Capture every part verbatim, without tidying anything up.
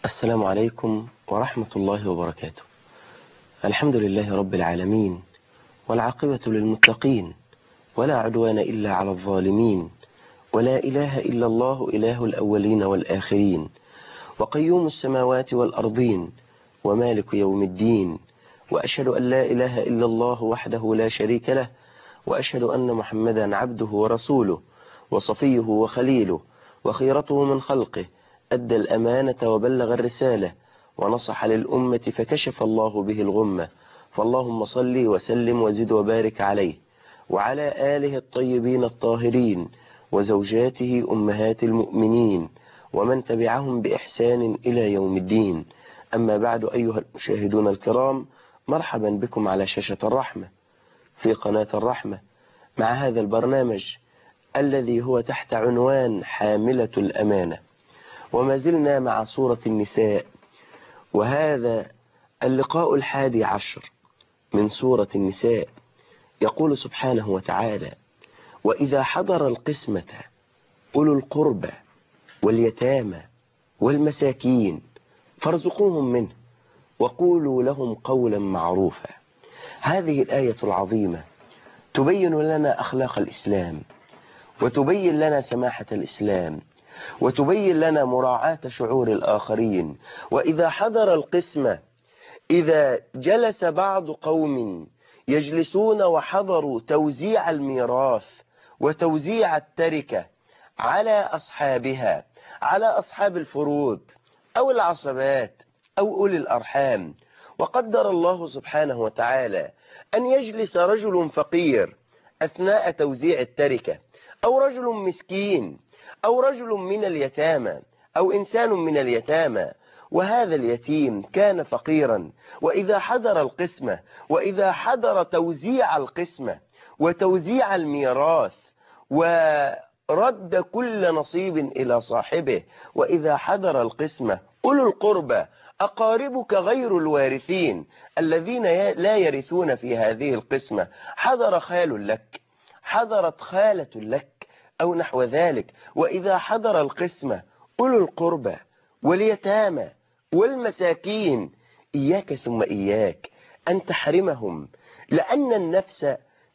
السلام عليكم ورحمة الله وبركاته. الحمد لله رب العالمين، والعاقبة للمتقين، ولا عدوان إلا على الظالمين، ولا إله إلا الله إله الأولين والآخرين، وقيوم السماوات والأرضين، ومالك يوم الدين. وأشهد أن لا إله إلا الله وحده لا شريك له، وأشهد أن محمدا عبده ورسوله، وصفيه وخليله، وخيرته من خلقه، أدى الأمانة وبلغ الرسالة، ونصح للأمة فكشف الله به الغمة. فاللهم صل وسلم وزد وبارك عليه وعلى آله الطيبين الطاهرين، وزوجاته أمهات المؤمنين، ومن تبعهم بإحسان إلى يوم الدين. أما بعد، أيها المشاهدون الكرام، مرحبا بكم على شاشة الرحمة في قناة الرحمة مع هذا البرنامج الذي هو تحت عنوان حاملة الأمانة. وما زلنا مع سورة النساء، وهذا اللقاء الحادي عشر من سورة النساء. يقول سبحانه وتعالى: وإذا حضر القسمة أولو القربى واليتامى والمساكين فارزقوهم منه وقولوا لهم قولا معروفا. هذه الآية العظيمة تبين لنا أخلاق الإسلام، وتبين لنا سماحة الإسلام، وتبين لنا مراعاة شعور الآخرين. وإذا حضر القسمة، إذا جلس بعض قوم يجلسون وحضروا توزيع الميراث وتوزيع التركة على أصحابها، على أصحاب الفروض أو العصبات أو أولي الأرحام، وقدر الله سبحانه وتعالى أن يجلس رجل فقير أثناء توزيع التركة، أو رجل مسكين، أو رجل من اليتامى، أو إنسان من اليتامى، وهذا اليتيم كان فقيرا. وإذا حضر القسمة، وإذا حضر توزيع القسمة وتوزيع الميراث ورد كل نصيب إلى صاحبه، وإذا حضر القسمة أولو القربى، أقاربك غير الوارثين الذين لا يرثون في هذه القسمة، حضر خال لك، حضرت خالة لك أو نحو ذلك. وإذا حضر القسمة أولو القربى واليتامى والمساكين، إياك ثم إياك أن تحرمهم، لأن النفس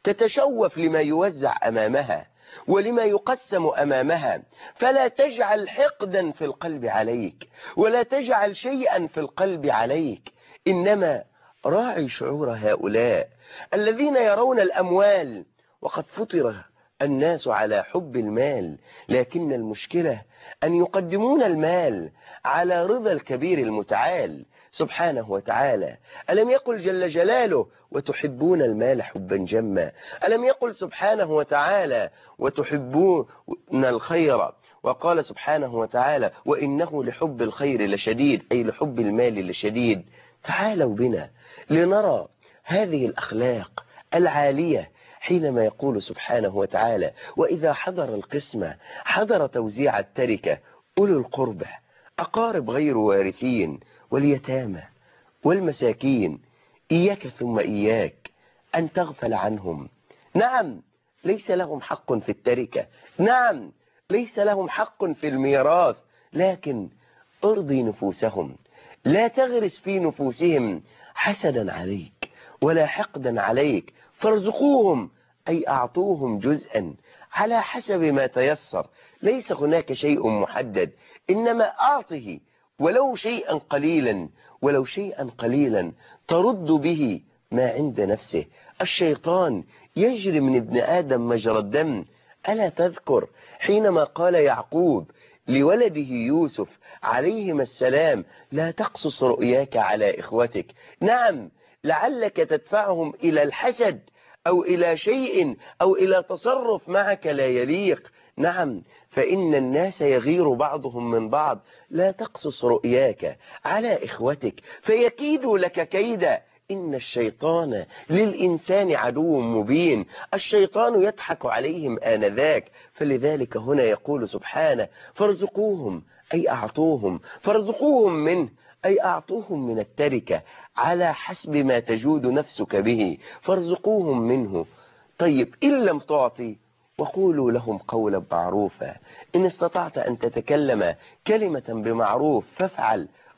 تتشوف لما يوزع أمامها ولما يقسم أمامها. فلا تجعل حقدا في القلب عليك، ولا تجعل شيئا في القلب عليك، إنما راعي شعور هؤلاء الذين يرون الأموال. وقد فطر الناس على حب المال، لكن المشكلة أن يقدمون المال على رضا الكبير المتعال سبحانه وتعالى. ألم يقل جل جلاله: وتحبون المال حبا جما؟ ألم يقل سبحانه وتعالى: وتحبون الخير؟ وقال سبحانه وتعالى: وإنه لحب الخير لشديد، أي لحب المال لشديد. تعالوا بنا لنرى هذه الأخلاق العالية حينما يقول سبحانه وتعالى: وإذا حضر القسمة، حضر توزيع التركة، أولو القربى، أقارب غير وارثين، واليتامى والمساكين، إياك ثم إياك أن تغفل عنهم. نعم، ليس لهم حق في التركة، نعم ليس لهم حق في الميراث، لكن ارضي نفوسهم، لا تغرس في نفوسهم حسدا عليك ولا حقدا عليك، فارزقوهم، أي أعطوهم جزءا على حسب ما تيسر. ليس هناك شيء محدد، إنما أعطه ولو شيئا قليلا، ولو شيئا قليلا ترد به ما عند نفسه. الشيطان يجري من ابن آدم مجرى الدم. ألا تذكر حينما قال يعقوب لولده يوسف عليهما السلام: لا تقصص رؤياك على إخوتك؟ نعم، لعلك تدفعهم إلى الحسد أو إلى شيء أو إلى تصرف معك لا يليق. نعم، فإن الناس يغير بعضهم من بعض. لا تقصص رؤياك على إخوتك فيكيدوا لك كيدا. إن الشيطان للإنسان عدو مبين، الشيطان يضحك عليهم آنذاك. فلذلك هنا يقول سبحانه: فارزقوهم، أي أعطوهم، فارزقوهم منه، أي أعطوهم من التركة على حسب ما تجود نفسك به، فارزقوهم منه. طيب، إن لم تعطي وقولوا لهم قولا معروفا. إن استطعت أن تتكلم كلمة بمعروف فافعل،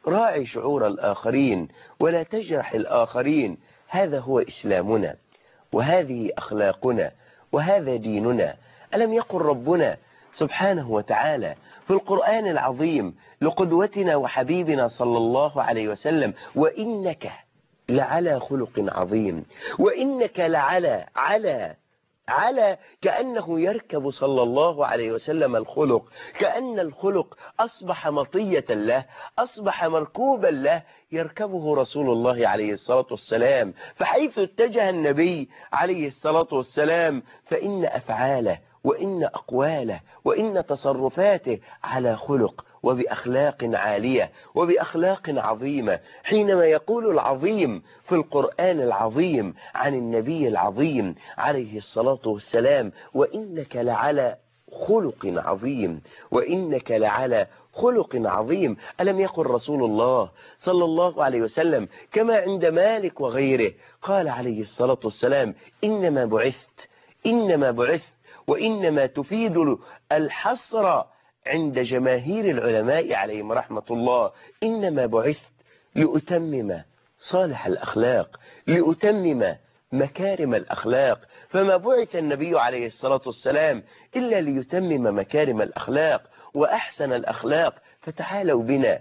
راعي شعور الآخرين ولا تجرح الآخرين. هذا هو إسلامنا، وهذه أخلاقنا، وهذا ديننا. ألم يقل ربنا سبحانه وتعالى في القرآن العظيم لقدوتنا وحبيبنا صلى الله عليه وسلم: وإنك لعلى خلق عظيم. وإنك لعلى على على كأنه يركب صلى الله عليه وسلم الخلق، كأن الخلق أصبح مطية له، أصبح مركوبا له، يركبه رسول الله عليه الصلاة والسلام. فحيث اتجه النبي عليه الصلاة والسلام فإن أفعاله وإن أقواله وإن تصرفاته على خلق وبأخلاق عالية وبأخلاق عظيمة. حينما يقول العظيم في القرآن العظيم عن النبي العظيم عليه الصلاة والسلام: وإنك لعلى خلق عظيم، وإنك لعلى خلق عظيم. ألم يقل رسول الله صلى الله عليه وسلم كما عند مالك وغيره، قال عليه الصلاة والسلام: إنما بعثت إنما بعثت وإنما تفيد الحصر عند جماهير العلماء عليهم رحمة الله: إنما بعثت لأتمم صالح الأخلاق، لأتمم مكارم الأخلاق. فما بعث النبي عليه الصلاة والسلام إلا ليتمم مكارم الأخلاق وأحسن الأخلاق. فتعالوا بنا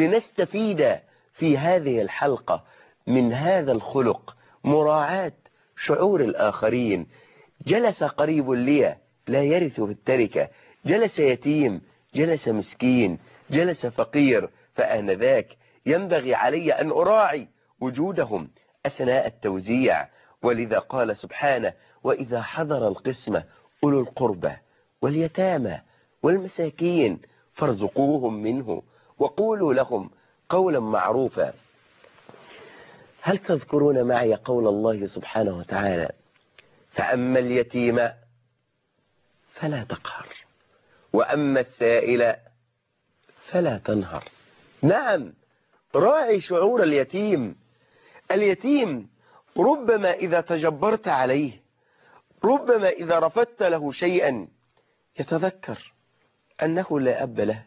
لنستفيد في هذه الحلقة من هذا الخلق، مراعاة شعور الآخرين. جلس قريب لي لا يرث في التركة، جلس يتيم، جلس مسكين، جلس فقير، فآنذاك ينبغي علي أن أراعي وجودهم أثناء التوزيع. ولذا قال سبحانه: وإذا حضر القسمة أولو القربى واليتامى والمساكين فارزقوهم منه وقولوا لهم قولا معروفا. هل تذكرون معي قول الله سبحانه وتعالى: فأما اليتيم فلا تقهر وأما السائل فلا تنهر. نعم، راعي شعور اليتيم. اليتيم ربما إذا تجبرت عليه، ربما إذا رفضت له شيئا، يتذكر أنه لا أب له،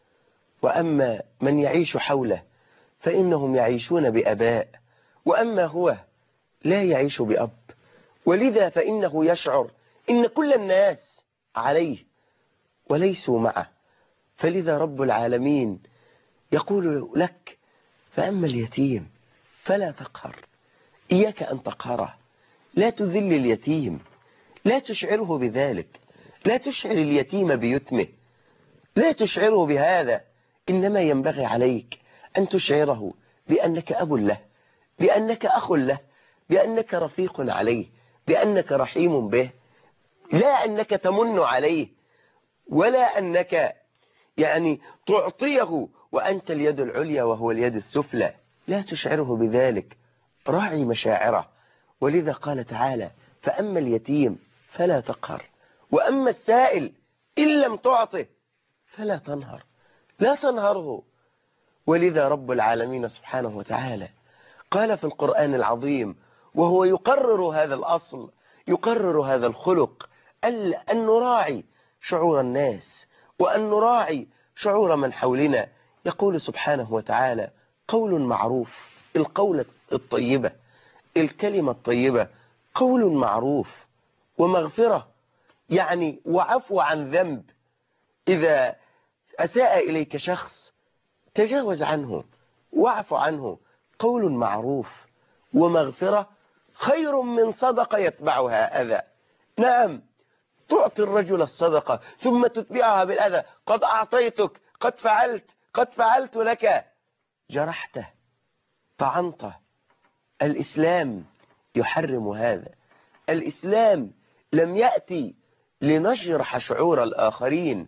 وأما من يعيش حوله فإنهم يعيشون بأباء، وأما هو لا يعيش بأب. ولذا فإنه يشعر إن كل الناس عليه وليسوا معه. فلذا رب العالمين يقول لك: فأما اليتيم فلا تقهر. إياك أن تقهره، لا تذل اليتيم، لا تشعره بذلك، لا تشعر اليتيم بيتمه، لا تشعره بهذا. إنما ينبغي عليك أن تشعره بأنك أب له، بأنك أخ له، بأنك رفيق عليه، بأنك رحيم به. لا أنك تمن عليه، ولا أنك يعني تعطيه وأنت اليد العليا وهو اليد السفلى. لا تشعره بذلك، راعي مشاعره. ولذا قال تعالى: فأما اليتيم فلا تقهر وأما السائل إن لم تعطه فلا تنهر. لا تنهره. ولذا رب العالمين سبحانه وتعالى قال في القرآن العظيم وهو يقرر هذا الأصل، يقرر هذا الخلق، أن نراعي شعور الناس وأن نراعي شعور من حولنا. يقول سبحانه وتعالى: قول معروف، القولة الطيبة، الكلمة الطيبة، قول معروف ومغفرة، يعني وعفو عن ذنب. إذا أساء إليك شخص تجاوز عنه واعف عنه. قول معروف ومغفرة خير من صدقة يتبعها أذى. نعم، تعطي الرجل الصدقة ثم تتبعها بالأذى: قد أعطيتك، قد فعلت، قد فعلت لك، جرحته، طعنته. الإسلام يحرم هذا. الإسلام لم يأتي لنجرح شعور الآخرين،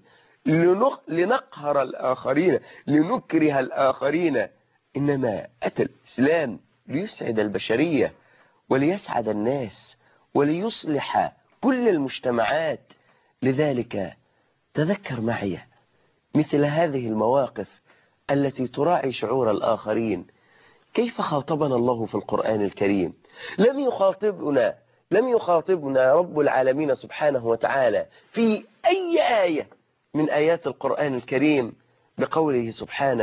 لنقهر الآخرين، لنكره الآخرين. إنما أتى الإسلام ليسعد البشرية وليسعد الناس وليصلح كل المجتمعات. لذلك تذكر معي مثل هذه المواقف التي تراعي شعور الآخرين. كيف خاطبنا الله في القرآن الكريم؟ لم يخاطبنا لم يخاطبنا رب العالمين سبحانه وتعالى في أي آية من آيات القرآن الكريم بقوله سبحانه: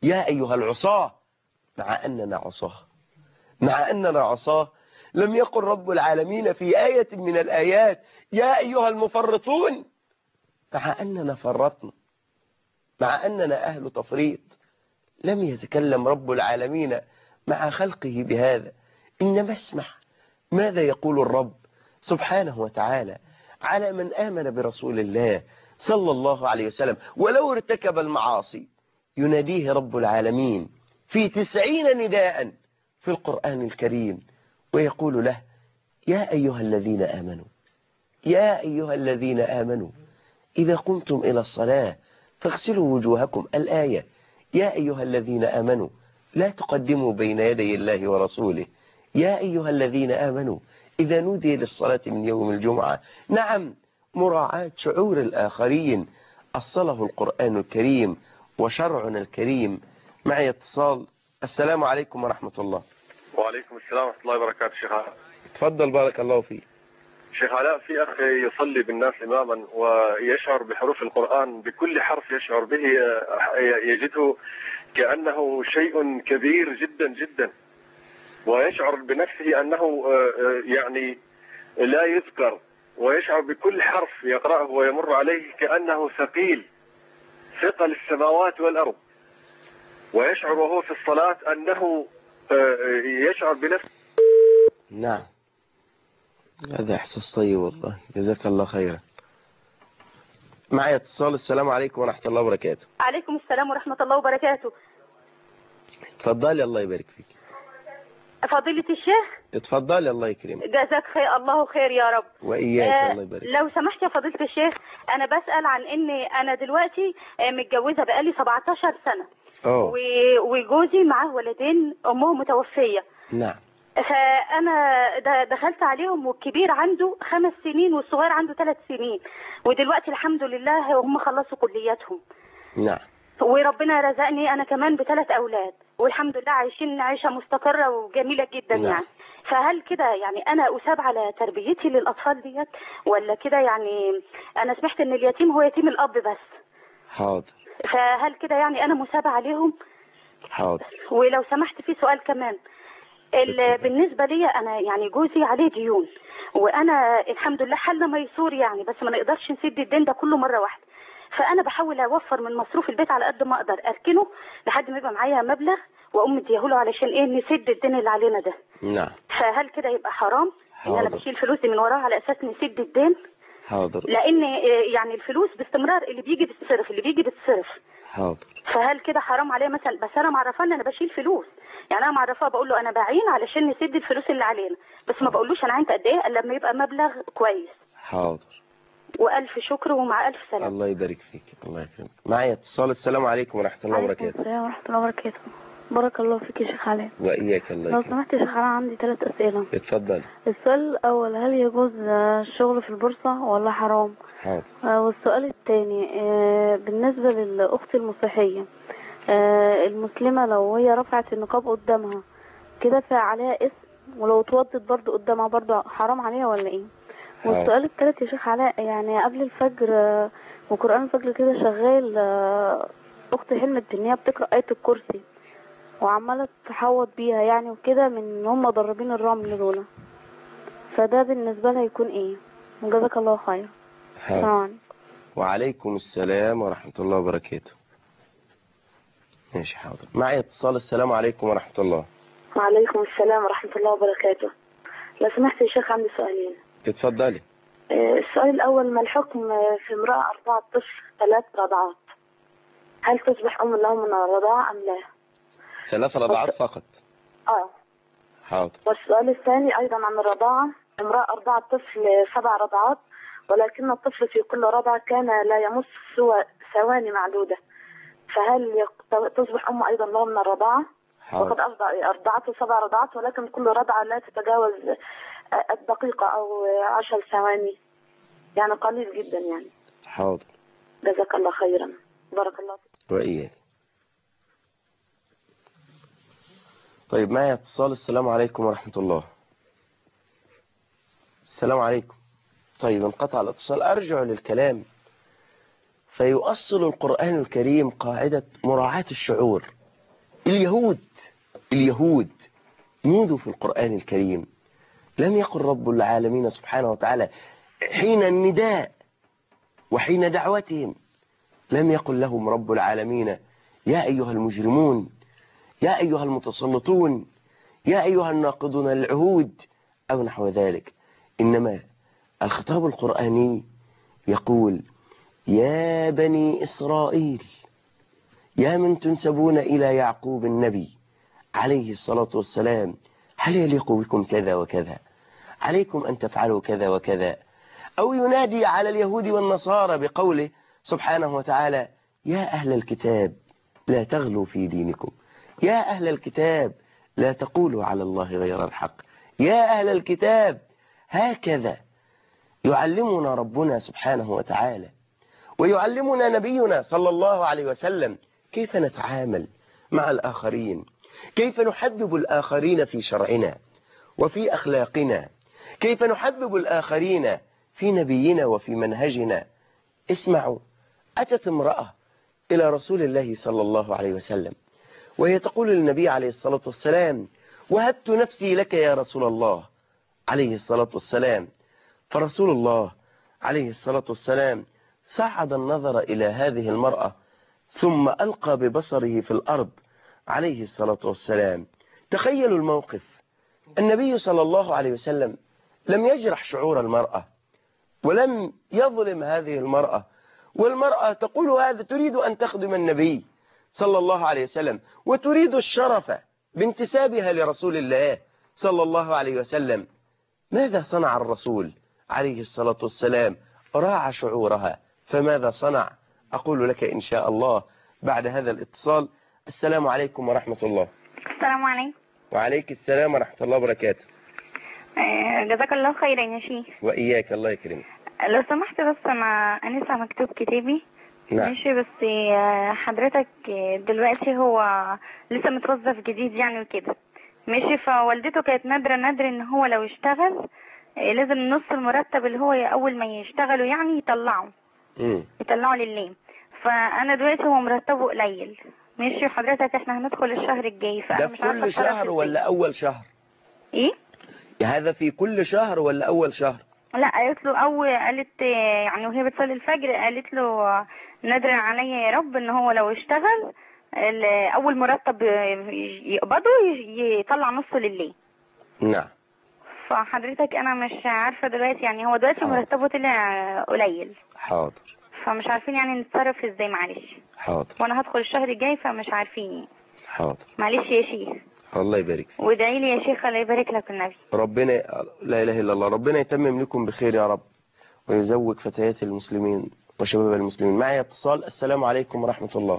يا أيها العصاة، مع أننا عصاه، مع أننا عصاه. لم يقل رب العالمين في آية من الآيات يا أيها المفرطون، مع أننا فرطنا، مع أننا أهل تفريط. لم يتكلم رب العالمين مع خلقه بهذا، إنما اسمع ماذا يقول الرب سبحانه وتعالى على من آمن برسول الله صلى الله عليه وسلم ولو ارتكب المعاصي. يناديه رب العالمين في تسعين نداء في القرآن الكريم ويقول له يا أيها الذين آمنوا، يا أيها الذين آمنوا إذا قمتم إلى الصلاة فاغسلوا وجوهكم. الآية يا أيها الذين آمنوا لا تقدموا بين يدي الله ورسوله. يا أيها الذين آمنوا إذا نودي للصلاة من يوم الجمعة. نعم، مراعاة شعور الآخرين أصله القرآن الكريم وشرعنا الكريم. معي اتصال. السلام عليكم ورحمة الله. وعليكم السلام ورحمة الله وبركاته. شيخ علاء تفضل بارك الله فيك. شيخ علاء، في أخ يصلي بالناس إماما ويشعر بحروف القرآن، بكل حرف يشعر به يجده كأنه شيء كبير جدا جدا، ويشعر بنفسه أنه يعني لا يذكر، ويشعر بكل حرف يقرأه ويمر عليه كأنه ثقيل ثقل السماوات والأرض، ويشعر وهو في الصلاة أنه يشعر بنفسه. نعم، هذا إحساس طيب والله، جزاك الله خيرا. معي اتصال. السلام عليكم ورحمة الله وبركاته. عليكم السلام ورحمة الله وبركاته. اتفضلي الله يبارك فيك. فضيلة الشيخ. اتفضلي الله يكرمك. جزاك خير، الله خير يا رب. وإياك آه الله يبارك. لو سمحت يا فضيلة الشيخ، أنا بسأل عن إن أنا دلوقتي متجوزة بقالي سبعتاشر سنة. أوه. وجوزي معاه ولدين أمهم متوفية. نعم. فأنا دخلت عليهم، والكبير عنده خمس سنين والصغير عنده ثلاث سنين، ودلوقتي الحمد لله هم خلصوا كلياتهم. نعم. وربنا رزقني أنا كمان بثلاث أولاد، والحمد لله عايشين عيشة مستقرة وجميلة جدا. نعم. يعني فهل كده يعني أنا أساب على تربيتي للأطفال ديت، ولا كده يعني أنا سمعت إن اليتيم هو يتيم الأب بس؟ حاضر. فهل كده يعني أنا مسابة عليهم؟ حاضر. ولو سمحت في سؤال كمان. بالنسبة لي أنا يعني جوزي عليه ديون، وأنا الحمد لله حالنا ميسور يعني، بس ما نقدرش نسد الدين ده كله مرة واحدة. فأنا بحاول أوفر من مصروف البيت على قد ما أقدر، أركنه لحد ما يبقى معايا مبلغ وأقوم مديهوله علشان إيه نسد الدين اللي علينا ده. نعم. فهل كده يبقى حرام حاضر. إن أنا بشيل فلوسي من وراها على أساس نسد الدين؟ حاضر. لأن يعني الفلوس باستمرار اللي بيجي بتصرف اللي بيجي بتصرف. حاضر. فهل كده حرام عليا مثلا؟ بس أنا معرفاه إن أنا بشيل فلوس، يعني أنا معرفاه بقول له أنا بعين علشان نسد الفلوس اللي علينا، بس ما بقولوش أنا عينت قد إيه إلا لما يبقى مبلغ كويس. حاضر. وألف شكر ومع ألف سلامة. الله يبارك فيك، الله يكرمك. معي اتصال. السلام عليكم ورحمة الله وبركاته. وعليكم السلام ورحمة الله وبركاته. بارك الله فيك يا شيخ علاء. وإياك الله لو يكرمك. سمحت يا شيخ علاء، عندي ثلاث أسئلة. اتفضل. السؤال الأول، هل يجوز الشغل في البورصة ولا حرام؟ حاضر. والسؤال الثاني بالنسبة للأخت المسيحية المسلمة، لو هي رفعت النقاب قدامها كده فيها عليها اسم، ولو اتوضت برضو قدامها برضو حرام عليها ولا ايه؟ والسؤال الثالث يا شيخ علاء، يعني قبل الفجر وقرآن الفجر كده شغال، أختي حلمت إن هي بتقرأ آية الكرسي وعمالة تحوط بيها يعني وكده من هم ضربين الرمل دول، فده بالنسبة لها يكون ايه؟ جزاك الله خير. حاضر. وعليكم السلام ورحمة الله وبركاته. ماشي حاضر. معي اتصال. السلام عليكم ورحمة الله. وعليكم السلام ورحمة الله وبركاته. لو سمحت يا شيخ عندي سؤالين. اتفضلي. السؤال الأول، ما الحكم في امرأة أرضعت طفل ثلاث رضعات؟ هل تصبح أم له من الرضاعة أم لا؟ ثلاث رضعات فقط؟ اه. حاضر. والسؤال الثاني أيضا عن الرضاعة، امرأة أرضعت طفل سبع رضعات، ولكن الطفل في كل رضعة كان لا يمس سوى ثواني معدودة، فهل تصبح أم أيضا له من الرضاعة؟ وقد أرضعته سبع رضعات ولكن كل رضعة لا تتجاوز الدقيقة أو عشر ثواني، يعني قليل جدا يعني. حاضر. جزاك الله خيرا. بارك الله فيك. وإياك. طيب معي اتصال. السلام عليكم ورحمة الله. السلام عليكم. طيب انقطع الاتصال. أرجع للكلام. فيؤصل القرآن الكريم قاعدة مراعاة الشعور. اليهود اليهود نودوا في القرآن الكريم، لم يقل رب العالمين سبحانه وتعالى حين النداء وحين دعوتهم، لم يقل لهم رب العالمين يا أيها المجرمون، يا أيها المتسلطون، يا أيها الناقضون للعهود أو نحو ذلك. إنما الخطاب القرآني يقول يا بني إسرائيل، يا من تنسبون إلى يعقوب النبي عليه الصلاة والسلام، هل يليق بكم كذا وكذا؟ عليكم أن تفعلوا كذا وكذا. أو ينادي على اليهود والنصارى بقوله سبحانه وتعالى يا أهل الكتاب لا تغلوا في دينكم، يا أهل الكتاب لا تقولوا على الله غير الحق، يا أهل الكتاب. هكذا يعلمنا ربنا سبحانه وتعالى، ويعلمنا نبينا صلى الله عليه وسلم كيف نتعامل مع الآخرين، كيف نحبب الآخرين في شرعنا وفي أخلاقنا، كيف نحبب الآخرين في نبينا وفي منهجنا. اسمعوا، أتت امرأة إلى رسول الله صلى الله عليه وسلم وهي تقول للنبي عليه الصلاة والسلام وهبت نفسي لك يا رسول الله عليه الصلاة والسلام. فرسول الله عليه الصلاة والسلام صعد النظر إلى هذه المرأة ثم ألقى ببصره في الأرض عليه الصلاة والسلام. تخيلوا الموقف، النبي صلى الله عليه وسلم لم يجرح شعور المرأة ولم يظلم هذه المرأة، والمرأة تقول هذا، تريد أن تخدم النبي صلى الله عليه وسلم وتريد الشرف بانتسابها لرسول الله صلى الله عليه وسلم. ماذا صنع الرسول عليه الصلاة والسلام؟ راعى شعورها. فماذا صنع؟ أقول لك إن شاء الله بعد هذا الاتصال. السلام عليكم ورحمة الله. السلام عليكم. وعليك السلام ورحمة الله وبركاته. آه، جزاك الله خيرا يا شيخ. وإياك، الله يكرمك. لو سمحت بس أنا أنسة مكتوب كتابي. نعم. ماشي، بس حضرتك دلوقتي هو لسه متوظف جديد يعني وكده، ماشي، فوالدته كانت نادرة نادرة ان هو لو اشتغل لازم نص المرتب اللي هو اول ما يشتغلوا يعني يطلعه امم يطلعه لله. فانا دلوقتي هو مرتبه قليل، ماشي حضرتك، احنا هندخل الشهر الجاي، فانا ده مش في كل شهر ولا أول شهر؟ ايه هذا في كل شهر ولا أول شهر؟ لا، قالت له اول قالت يعني وهي بتصلي الفجر قالت له نادر عليا يا رب ان هو لو اشتغل اول مرتب يقبضه يطلع نصه لله. نعم. فحضرتك انا مش عارفه دلوقتي، يعني هو دلوقتي حاضر. مرتبه طلع قليل. حاضر. فمش عارفين يعني نتصرف ازاي، معلش. حاضر. وانا هدخل الشهر الجاي فمش عارفين. حاضر. معلش يا شيخ. الله يبارك فيك. وادعي لي يا شيخ الله يبارك لك النبي. ربنا لا إله إلا الله، ربنا يتمم لكم بخير يا رب، ويزوج فتيات المسلمين وشباب المسلمين. معي اتصال. السلام عليكم ورحمة الله.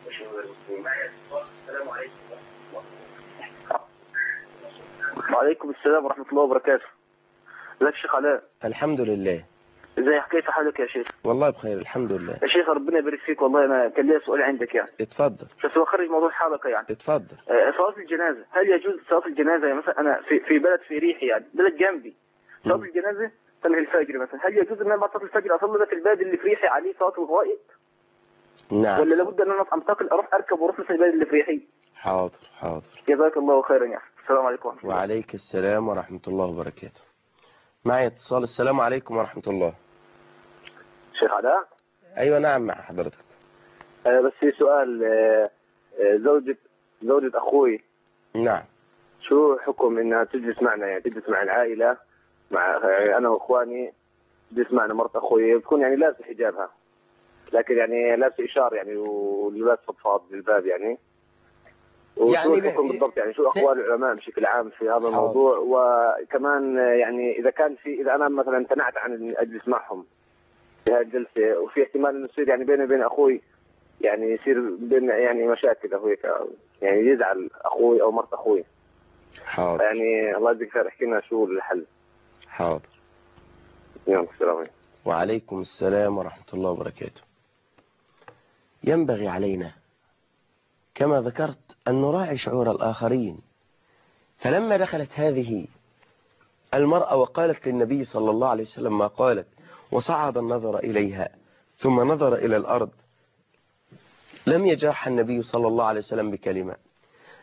وعليكم السلام ورحمة الله وبركاته. ازيك يا شيخ علاء؟ الحمد لله. ازي كيف حالك يا شيخ؟ والله بخير الحمد لله. يا شيخ ربنا يبارك فيك، والله انا كان لي سؤال عندك يعني. اتفضل. بس هو خارج موضوع الحلقة يعني. اتفضل. آه، صلاة الجنازة، هل يجوز صلاة الجنازة؟ يعني مثلا انا في في بلد في ريحي يعني بلد جنبي، صلاة م. الجنازة صلاة الفجر مثلا، هل يجوز ان انا بعد صلاة الفجر اصلي في البلد اللي في ريحي عليه صلاة الغائب؟ نعم. ولا لابد ان انا انتقل اروح اركب واروح في البلد اللي في ريحي؟ حاضر حاضر. جزاك الله خيرا يا اخي. السلام عليكم ورحمة الله. وعليك السلام ورحمة الله وبركاته. معي اتصال. السلام عليكم ورحمة الله. شيخ علاء؟ أيوة نعم مع حضرتك. أنا بس في سؤال، آه، آه، زوجة زوجة أخوي. نعم. شو حكم إنها تجلس معنا، يعني تجلس مع العائلة، مع يعني أنا وإخواني، تجلس معنا مرت أخوي، بتكون يعني لابسة حجابها، لكن يعني لابسة إشار يعني ولباس فضفاض للباب يعني. وشو يعني الحكم ب... بالضبط، يعني شو أقوال العلماء بشكل عام في هذا الموضوع؟ وكمان يعني إذا كان في إذا أنا مثلا امتنعت عن إني أجلس معهم في هذه الجلسة، وفي احتمال إنه يصير يعني بيني وبين أخوي يعني يصير بين يعني مشاكل أو هيك، يعني يزعل أخوي أو مرت أخوي. حاضر. يعني الله يجزيك خير، احكي لنا شو الحل. حاضر. يلا السلام عليكم. وعليكم السلام ورحمة الله وبركاته. ينبغي علينا كما ذكرت أن نراعي شعور الآخرين. فلما دخلت هذه المرأة وقالت للنبي صلى الله عليه وسلم ما قالت، وصعد النظر إليها ثم نظر إلى الأرض، لم يجرح النبي صلى الله عليه وسلم بكلمة،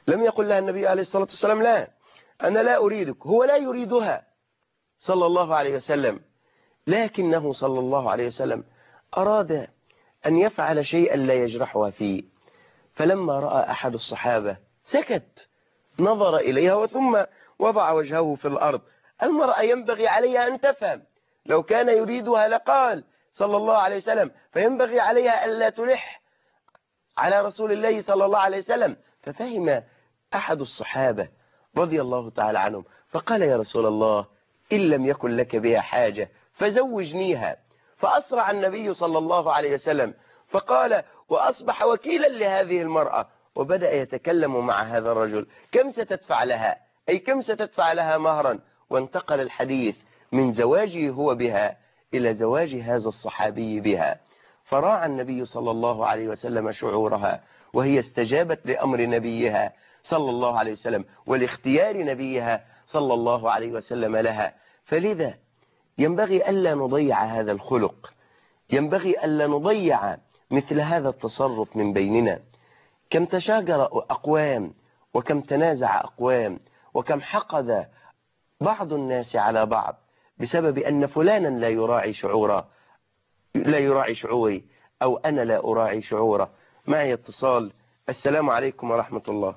لم يقل لها النبي عليه الصلاة والسلام لا، أنا لا أريدك، هو لا يريدها صلى الله عليه وسلم، لكنه صلى الله عليه وسلم أراد أن يفعل شيئا لا يجرحها فيه. فلما رأى أحد الصحابة سكت، نظر إليها وثم وضع وجهه في الأرض. المرأة ينبغي عليها أن تفهم، لو كان يريدها لقال صلى الله عليه وسلم، فينبغي عليها ألا تلح على رسول الله صلى الله عليه وسلم. ففهم أحد الصحابة رضي الله تعالى عنهم فقال يا رسول الله إن لم يكن لك بها حاجة فزوجنيها. فأسرع النبي صلى الله عليه وسلم فقال وأصبح وكيلا لهذه المرأة، وبدأ يتكلم مع هذا الرجل كم ستدفع لها، أي كم ستدفع لها مهرا. وانتقل الحديث من زواجه هو بها إلى زواج هذا الصحابي بها. فراعى النبي صلى الله عليه وسلم شعورها، وهي استجابت لأمر نبيها صلى الله عليه وسلم ولاختيار نبيها صلى الله عليه وسلم لها. فلذا ينبغي ألا نضيع هذا الخلق، ينبغي ألا نضيع مثل هذا التصرف من بيننا. كم تشاجر أقوام، وكم تنازع أقوام، وكم حقد بعض الناس على بعض بسبب أن فلانا لا يراعي شعوره لا يراعي شعوري، أو أنا لا أراعي شعوره. معي اتصال. السلام عليكم ورحمة الله.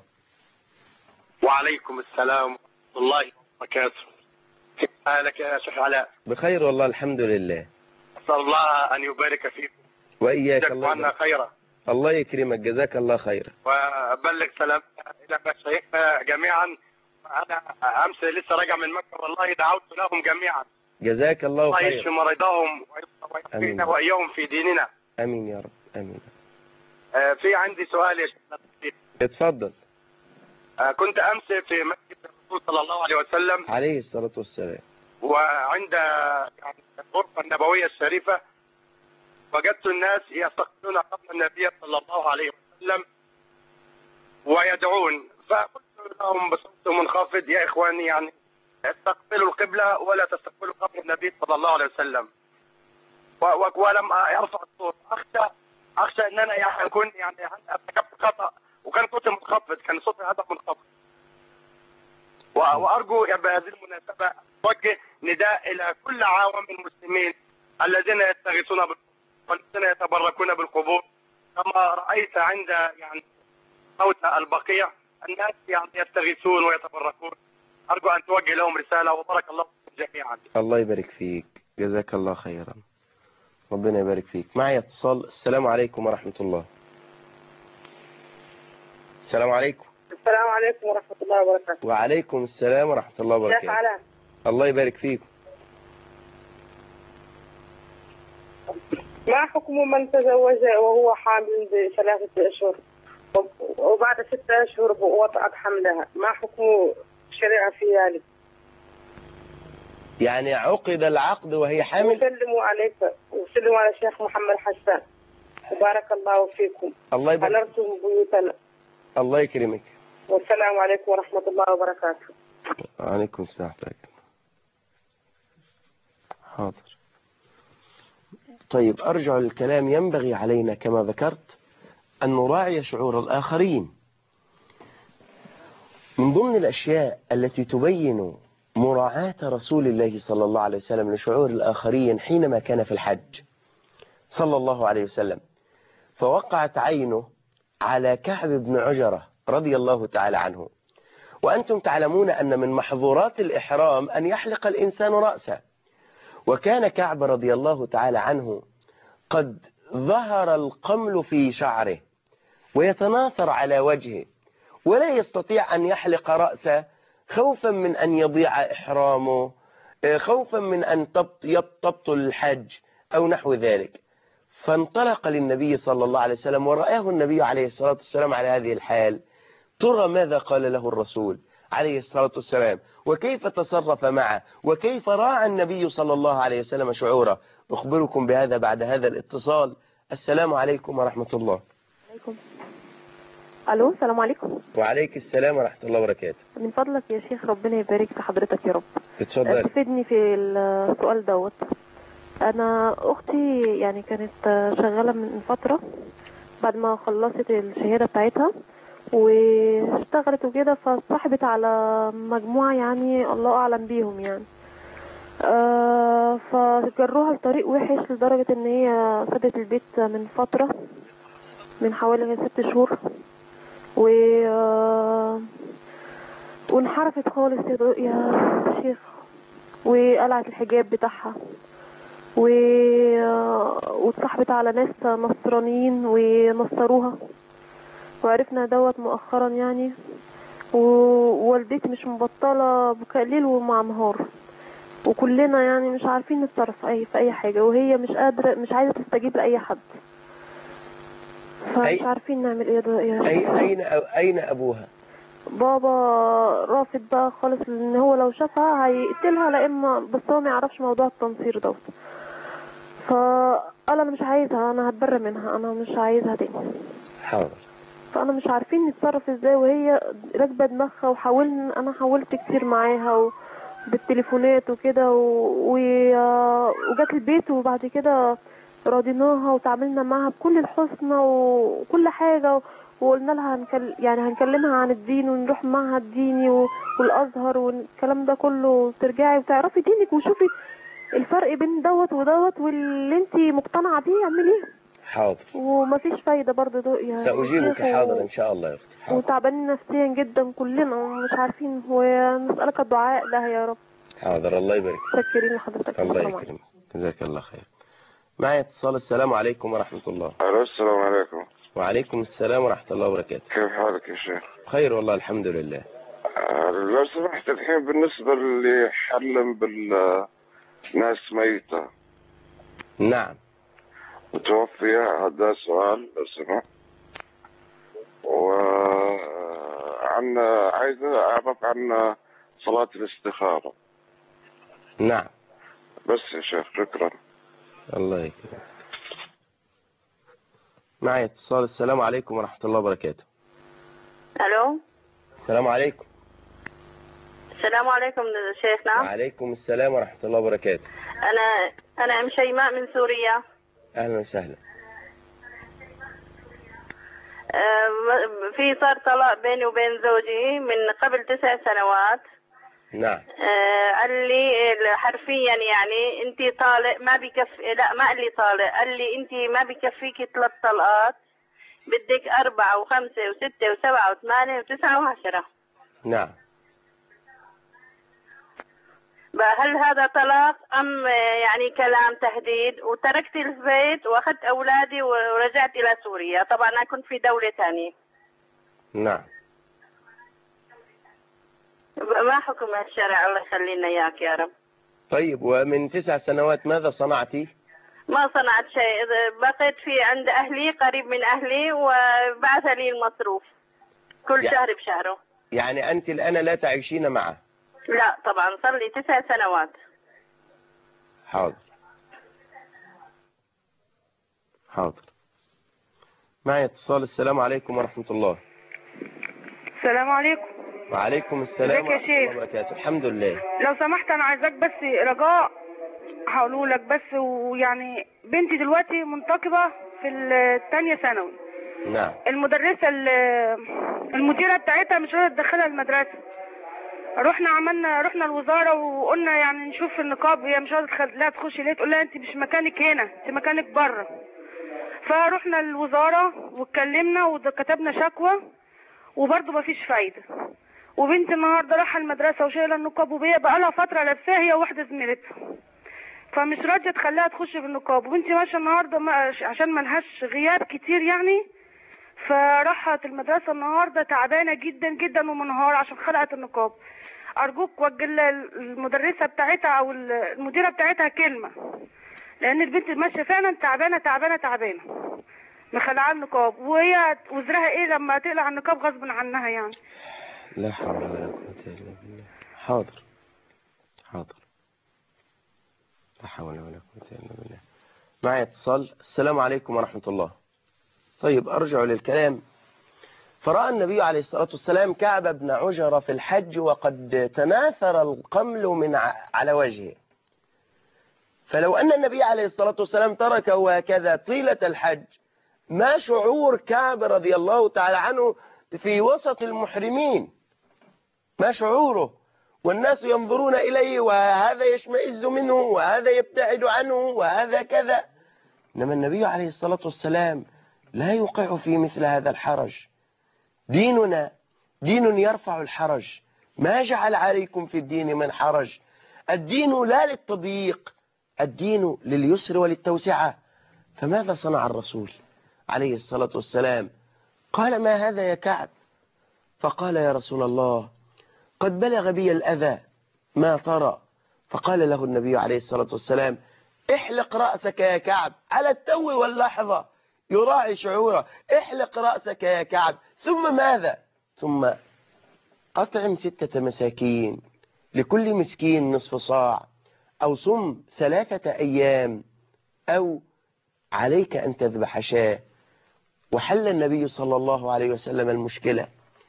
وعليكم السلام ورحمة الله وبركاته. كيف حالك يا شيخ علاء؟ بخير والله الحمد لله. أسأل الله أن يبارك فيكم وإياك. الله وعنا خيرا. الله يكرمك، جزاك الله خيرا. وأبلغ سلام إلى مشايخنا جميعا. أنا أمس لسه راجع من مكة، والله دعوت لهم جميعا. جزاك الله خيرا. الله يشفي مريضهم ويعافينا وإياهم في ديننا. أمين يا رب. أمين. آه في عندي سؤال يا شيخ. اتفضل. آه كنت أمس في مسجد الرسول صلى الله عليه وسلم عليه الصلاة والسلام، وعند يعني الغرفة النبوية الشريفة وجدت الناس يستقبلون قبر النبي صلى الله عليه وسلم ويدعون، فقلت لهم بصوت منخفض يا إخواني يعني استقبلوا القبلة ولا تستقبلوا قبر النبي صلى الله عليه وسلم، ولم يرفع الصوت. أخشى أخشى أن أنا يعني أكون يعني ارتكبت خطأ، وكان صوتي منخفض، كان صوتي هذا منخفض. وأرجو بهذه المناسبة أوجه نداء إلى كل عوام المسلمين الذين يستغيثون بالقبور والذين يتبركون بالقبور، كما رأيت عند يعني موت البقيع الناس يعني يستغيثون ويتبركون. أرجو أن توجه لهم رسالة، وبارك الله فيكم جميعا. الله يبارك فيك، جزاك الله خيرا، ربنا يبارك فيك. معي اتصال. السلام عليكم ورحمة الله. السلام عليكم. السلام عليكم ورحمة الله وبركاته. وعليكم السلام ورحمة الله وبركاته. كيف حالك؟ الله يبارك فيكم. ما حكم من تزوج وهو حامل بثلاثة أشهر وبعد ستة أشهر وطأت حملها، ما حكم الشريعة في ذلك؟ يعني عقد العقد وهي حامل؟ وسلموا عليك وسلموا على الشيخ محمد حسان وبارك الله فيكم. الله يبارك. حضرتم بيوتنا. الله يكرمك. والسلام عليكم ورحمة الله وبركاته. وعليكم السلام. حاضر. طيب أرجع للكلام. ينبغي علينا كما ذكرت أن نراعي شعور الآخرين. من ضمن الأشياء التي تبين مراعاة رسول الله صلى الله عليه وسلم لشعور الآخرين حينما كان في الحج صلى الله عليه وسلم، فوقعت عينه على كعب بن عجرة رضي الله تعالى عنه. وأنتم تعلمون أن من محظورات الإحرام أن يحلق الإنسان رأسه، وكان كعب رضي الله تعالى عنه قد ظهر القمل في شعره ويتناثر على وجهه، ولا يستطيع أن يحلق رأسه خوفا من أن يضيع إحرامه، خوفا من أن تبطل الحج أو نحو ذلك. فانطلق للنبي صلى الله عليه وسلم ورآه النبي عليه الصلاة والسلام على هذه الحال. ترى ماذا قال له الرسول عليه الصلاة والسلام، وكيف تصرف معه، وكيف راعى النبي صلى الله عليه وسلم شعوره. أخبركم بهذا بعد هذا الاتصال. السلام عليكم ورحمة الله. عليكم. ألو، السلام عليكم. وعليك السلام ورحمة الله وبركاته. من فضلك يا شيخ ربنا يبارك في حضرتك يا رب. اتفضل. تفيدني في السؤال دوت. أنا أختي يعني كانت شغالة من فترة بعد ما خلصت الشهادة بتاعتها، واشتغلت وكده، فصاحبت على مجموعة يعني الله أعلم بيهم يعني. آه فجروها لطريق وحش لدرجة ان هي سابت البيت من فترة، من حوالي ست شهور، و آه وانحرفت خالص يا, دو... يا شيخ، وقلعت الحجاب بتاعها، و آه واتصاحبت على ناس نصرانيين ونصروها، وعرفنا دوت مؤخرا يعني. ووالدتي مش مبطلة بكاء ليل ومع نهار، وكلنا يعني مش عارفين نتصرف في اي في اي حاجه، وهي مش قادره، مش عايزه تستجيب لاي حد، فمش أي... عارفين نعمل ايه ده يا أي... اين اين ابوها؟ بابا رافض بقى خالص، ان هو لو شافها هيقتلها، لا اما بس هو ما يعرفش موضوع التنصير دوت. فقال انا مش عايزها، انا هتبرى منها، انا مش عايزها تاني. حاضر. فانا مش عارفين نتصرف ازاي، وهي راكبه دماغها، وحاولنا، انا حاولت كتير معاها و... بالتليفونات وكده، و... وجات البيت، وبعد كده راضيناها وتعاملنا معاها بكل الحسنى وكل حاجة، وقلنا لها هنكل... يعني هنكلمها عن الدين، ونروح معها الديني و... والأزهر والكلام ده كله، ترجعي وتعرفي دينك وشوفي الفرق بين دوت ودوت، واللي انتي مقتنعة بيه اعمليه. حاضر. ومفيش فايدة برضه ده يعني. سأجيبك حاضر إن شاء الله يا أختي. حاضر. وتعبانين نفسيا جدا كلنا، ومش عارفين، ونسألك الدعاء لها يا رب. حاضر، الله يبارك. شكرين لحضرتك. الله يكرمك، جزاك الله خير. معي اتصال. السلام عليكم ورحمة الله. الو السلام عليكم. وعليكم السلام ورحمة الله وبركاته. كيف حالك يا شيخ؟ خير والله الحمد لله. آه لو سمحت، الحين بالنسبة اللي يحلم بالناس ميتة. نعم. متوفية، هذا سؤال لو سمحت. وعن عايز أعرف عن صلاة الاستخارة. نعم. بس يا شيخ، شكرا. الله يكرمك. معي اتصال. السلام عليكم ورحمة الله وبركاته. الو. السلام عليكم. السلام عليكم شيخنا. وعليكم السلام ورحمة الله وبركاته. انا انا ام شيماء من سوريا. اهلا وسهلا. في صار طلاق بيني وبين زوجي من قبل تسع سنوات. نعم. قال لي حرفيا يعني انت طالق ما بكفي، لا ما قال لي طالق، قال لي انت ما بكفيكي ثلاث طلقات، بدك أربعة وخمسة وستة وسبعة وثمانية وتسعة وعشرة. نعم. هل هذا طلاق أم يعني كلام تهديد؟ وتركت البيت وأخذت أولادي ورجعت إلى سوريا، طبعا أنا كنت في دولة ثانية. نعم. ما حكم الشرع؟ الله يخلينا إياك يا رب. طيب، ومن تسع سنوات ماذا صنعتي؟ ما صنعت شيء، بقيت في عند أهلي، قريب من أهلي، وبعث لي المصروف كل يعني شهر بشهره. يعني أنت الآن لا تعيشين معه؟ لا طبعا، صار لي تسع سنوات. حاضر حاضر. معي اتصال. السلام عليكم ورحمة الله. السلام عليكم. وعليكم السلام ورحمة الله وبركاته. الحمد لله. لو سمحت أنا عايزاك بس رجاء هقوله لك بس، ويعني بنتي دلوقتي منتقبة في الثانية ثانوي. نعم. المدرسة المديرة بتاعتها مش راضية تدخلها المدرسة. رحنا عملنا رحنا الوزارة وقلنا يعني نشوف النقاب، هي مش راضية لا تخش ليه، تقول لها انت مش مكانك هنا، انت مكانك بره. فرحنا الوزارة واتكلمنا وكتبنا شكوى وبرضه مفيش فايدة. وبنتي النهارده رايحة المدرسة وشايلة النقاب، وهي بقالها فترة لابساها هي وواحدة زميلتها، فمش راضية تخليها تخش بالنقاب. وبنتي ماشية النهارده عشان ملهاش غياب كتير يعني، فراحت المدرسة النهارده تعبانة جدا جدا ومنهارة عشان خلعت النقاب. أرجوك وجه المدرسة بتاعتها أو المديرة بتاعتها كلمة، لأن البنت ماشية فعلا تعبانة تعبانة تعبانة مخلعة النقاب، وهي وزرها إيه لما تقلع النقاب غصب عنها يعني. لا حول ولا قوة إلا بالله. حاضر حاضر. لا حول ولا قوة إلا بالله. معي اتصال. السلام عليكم ورحمة الله. طيب، أرجع للكلام. فرأى النبي عليه الصلاة والسلام كعب بن عجرة في الحج وقد تناثر القمل من على وجهه، فلو أن النبي عليه الصلاة والسلام تركه هكذا طيلة الحج، ما شعور كعب رضي الله تعالى عنه في وسط المحرمين، ما شعوره؟ والناس ينظرون إليه، وهذا يشمئز منه، وهذا يبتعد عنه، وهذا كذا. إنما النبي عليه الصلاة والسلام لا يوقع في مثل هذا الحرج. ديننا دين يرفع الحرج، ما جعل عليكم في الدين من حرج. الدين لا للتضييق، الدين لليسر وللتوسعة. فماذا صنع الرسول عليه الصلاة والسلام؟ قال: ما هذا يا كعب؟ فقال: يا رسول الله، قد بلغ بي الأذى ما ترى. فقال له النبي عليه الصلاة والسلام: احلق رأسك يا كعب، على التو واللحظة يراعي شعوره. احلق رأسك يا كعب، ثم ماذا؟ ثم أطعم ستة مساكين، لكل مسكين نصف صاع، أو صم ثلاثة أيام، أو عليك أن تذبح شاة. وحل النبي صلى الله عليه وسلم المشكلة،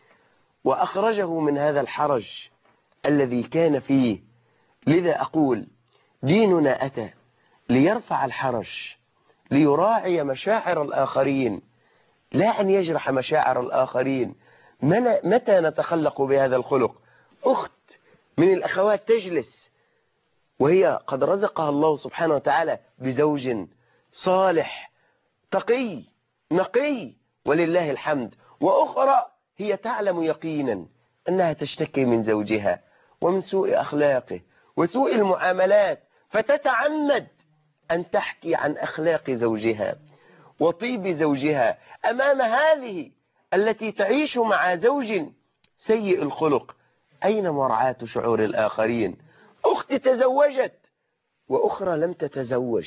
وأخرجه من هذا الحرج الذي كان فيه. لذا أقول: ديننا أتى ليرفع الحرج، ليراعي مشاعر الآخرين، لا أن يجرح مشاعر الآخرين. متى نتخلق بهذا الخلق؟ أخت من الأخوات تجلس وهي قد رزقها الله سبحانه وتعالى بزوج صالح تقي نقي ولله الحمد، وأخرى هي تعلم يقينا أنها تشتكي من زوجها ومن سوء أخلاقه وسوء المعاملات، فتتعمد أن تحكي عن أخلاق زوجها وطيب زوجها أمام هذه التي تعيش مع زوج سيء الخلق. أين مراعاة شعور الآخرين؟ أخت تزوجت وأخرى لم تتزوج،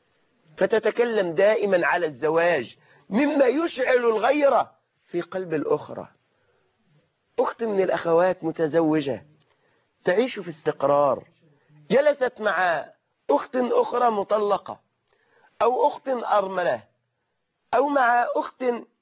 فتتكلم دائما على الزواج مما يشعل الغيرة في قلب الأخرى. أخت من الأخوات متزوجة تعيش في استقرار، جلست مع أخت أخرى مطلقة، أو أخت أرملة، أو مع أخت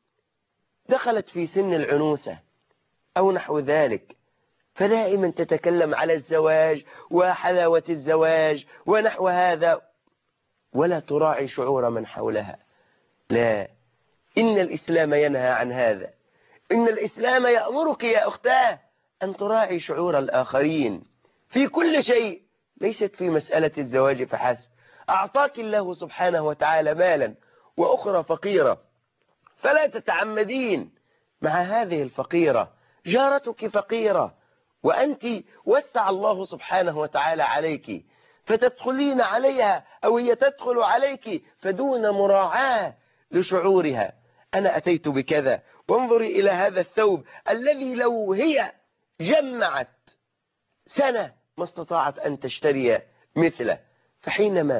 دخلت في سن العنوسة أو نحو ذلك، فدائما تتكلم على الزواج وحلاوة الزواج ونحو هذا، ولا تراعي شعور من حولها. لا، إن الإسلام ينهى عن هذا. إن الإسلام يأمرك يا أختاه أن تراعي شعور الآخرين في كل شيء، ليست في مسألة الزواج فحسب. أعطاك الله سبحانه وتعالى مالا وأخرى فقيرة، فلا تتعمدين مع هذه الفقيرة. جارتك فقيرة وأنت وسع الله سبحانه وتعالى عليك، فتدخلين عليها أو هي تدخل عليك فدون مراعاة لشعورها. أنا أتيت بكذا، وانظري إلى هذا الثوب الذي لو هي جمعت سنة ما استطاعت أن تشتري مثله. فحينما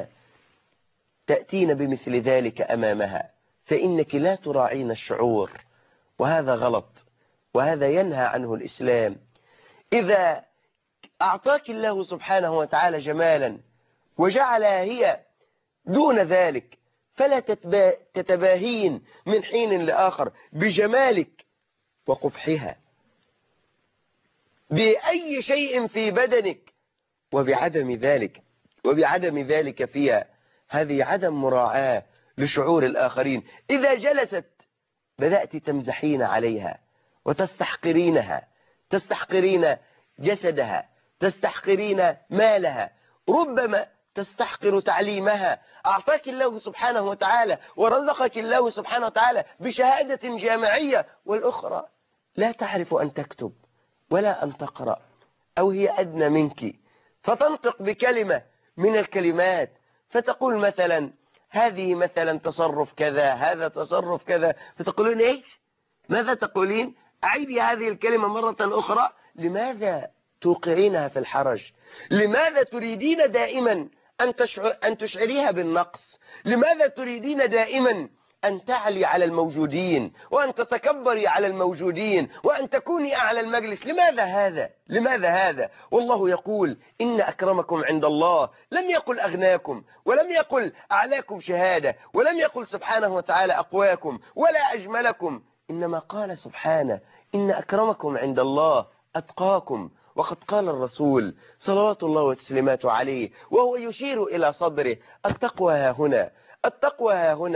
تأتين بمثل ذلك أمامها فإنك لا تراعين الشعور، وهذا غلط، وهذا ينهى عنه الإسلام. إذا أعطاك الله سبحانه وتعالى جمالا وجعلها هي دون ذلك، فلا تتباهين من حين لآخر بجمالك وقبحها، بأي شيء في بدنك، وبعدم ذلك وبعدم ذلك فيها. هذه عدم مراعاة لشعور الآخرين. إذا جلست بدأت تمزحين عليها وتستحقرينها، تستحقرين جسدها، تستحقرين مالها، ربما تستحقر تعليمها. أعطاك الله سبحانه وتعالى ورزقك الله سبحانه وتعالى بشهادة جامعية، والأخرى لا تعرف أن تكتب ولا أن تقرأ، أو هي أدنى منك، فتنطق بكلمة من الكلمات فتقول مثلا هذه مثلا تصرف كذا، هذا تصرف كذا، فتقولون إيش؟ ماذا تقولين؟ أعيدي هذه الكلمة مرة أخرى. لماذا توقعينها في الحرج؟ لماذا تريدين دائما أن, تشعر أن تشعريها بالنقص؟ لماذا تريدين دائما أن تعلي على الموجودين، وأن تتكبري على الموجودين، وأن تكوني أعلى المجلس؟ لماذا هذا؟ لماذا هذا؟ والله يقول إن أكرمكم عند الله، لم يقل أغناكم، ولم يقل أعلاكم شهادة، ولم يقل سبحانه وتعالى أقواكم ولا أجملكم، إنما قال سبحانه إن أكرمكم عند الله أتقاكم. وقد قال الرسول صلوات الله وتسليماته عليه وهو يشير إلى صدره: التقوى ها هنا، التقوى ها هنا،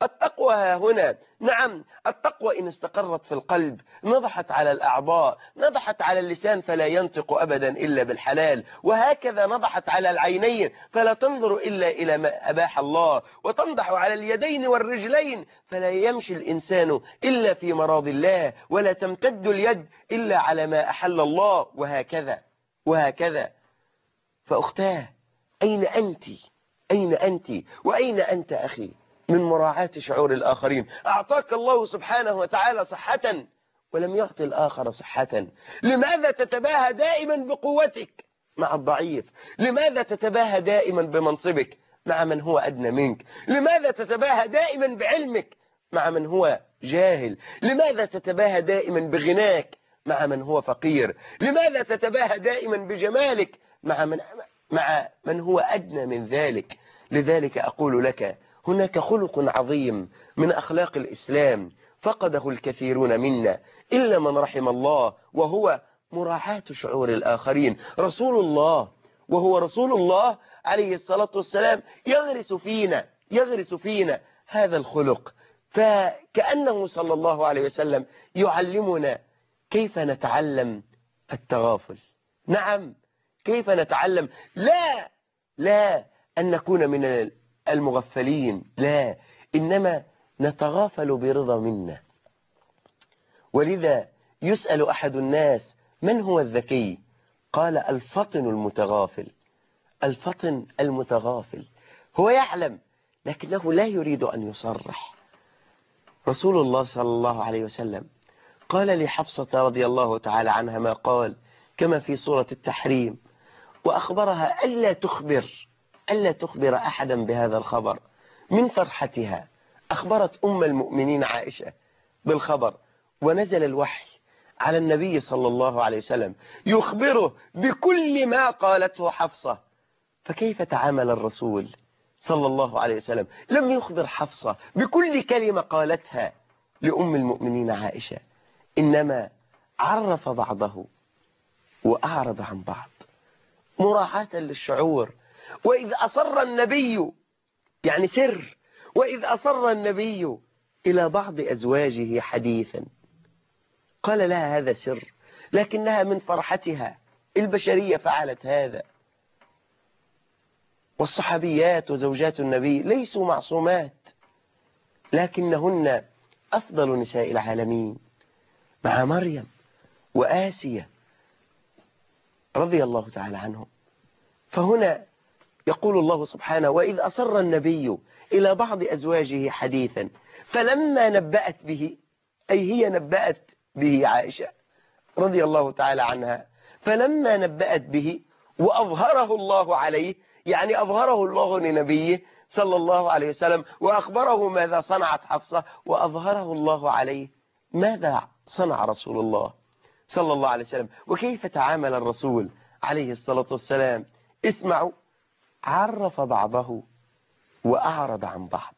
التقوى ها هنا. نعم التقوى إن استقرت في القلب نضحت على الأعضاء، نضحت على اللسان فلا ينطق أبدا إلا بالحلال، وهكذا نضحت على العينين فلا تنظر إلا إلى ما أباح الله، وتنضح على اليدين والرجلين فلا يمشي الإنسان إلا في مراض الله، ولا تمتد اليد إلا على ما أحل الله، وهكذا وهكذا. فأختاه أين أنت؟ أين أنت وأين أنت أخي من مراعاة شعور الآخرين؟ أعطاك الله سبحانه وتعالى صحة ولم يعطي الآخر صحة. لماذا تتباهى دائما بقوتك مع الضعيف؟ لماذا تتباهى دائما بمنصبك مع من هو أدنى منك؟ لماذا تتباهى دائما بعلمك مع من هو جاهل؟ لماذا تتباهى دائما بغناك مع من هو فقير؟ لماذا تتباهى دائما بجمالك مع من مع من هو أدنى من ذلك؟ لذلك أقول لك هناك خلق عظيم من أخلاق الإسلام فقده الكثيرون منا إلا من رحم الله، وهو مراعاة شعور الآخرين. رسول الله وهو رسول الله عليه الصلاة والسلام يغرس فينا يغرس فينا هذا الخلق، فكأنه صلى الله عليه وسلم يعلمنا كيف نتعلم التغافل. نعم كيف نتعلم، لا لا أن نكون من المغفلين، لا، إنما نتغافل برضا منا. ولذا يسأل أحد الناس من هو الذكي؟ قال الفطن المتغافل. الفطن المتغافل هو يعلم لكنه لا يريد أن يصرح. رسول الله صلى الله عليه وسلم قال لحفصة رضي الله تعالى عنها ما قال كما في سورة التحريم، وأخبرها ألا تخبر ألا تخبر أحدا بهذا الخبر. من فرحتها أخبرت أم المؤمنين عائشة بالخبر، ونزل الوحي على النبي صلى الله عليه وسلم يخبره بكل ما قالته حفصة. فكيف تعامل الرسول صلى الله عليه وسلم؟ لم يخبر حفصة بكل كلمة قالتها لأم المؤمنين عائشة، إنما عرف بعضه وأعرض عن بعض مراعاة للشعور. وإذ أصر النبي يعني سر وإذ أصر النبي إلى بعض أزواجه حديثا قال لها هذا سر، لكنها من فرحتها البشرية فعلت هذا. والصحابيات وزوجات النبي ليسوا معصومات، لكنهن أفضل نساء العالمين مع مريم وآسيا رضي الله تعالى عنهم. فهنا يقول الله سبحانه وإذ أصر النبي إلى بعض أزواجه حديثا فلما نبأت به، أي هي نبأت به عائشة رضي الله تعالى عنها، فلما نبأت به وأظهره الله عليه، يعني أظهره الله لنبيه صلى الله عليه وسلم وأخبره ماذا صنعت حفصة وأظهره الله عليه، ماذا صنع رسول الله صلى الله عليه وسلم وكيف تعامل الرسول عليه الصلاة والسلام؟ اسمعوا، عرف بعضه وأعرض عن بعض.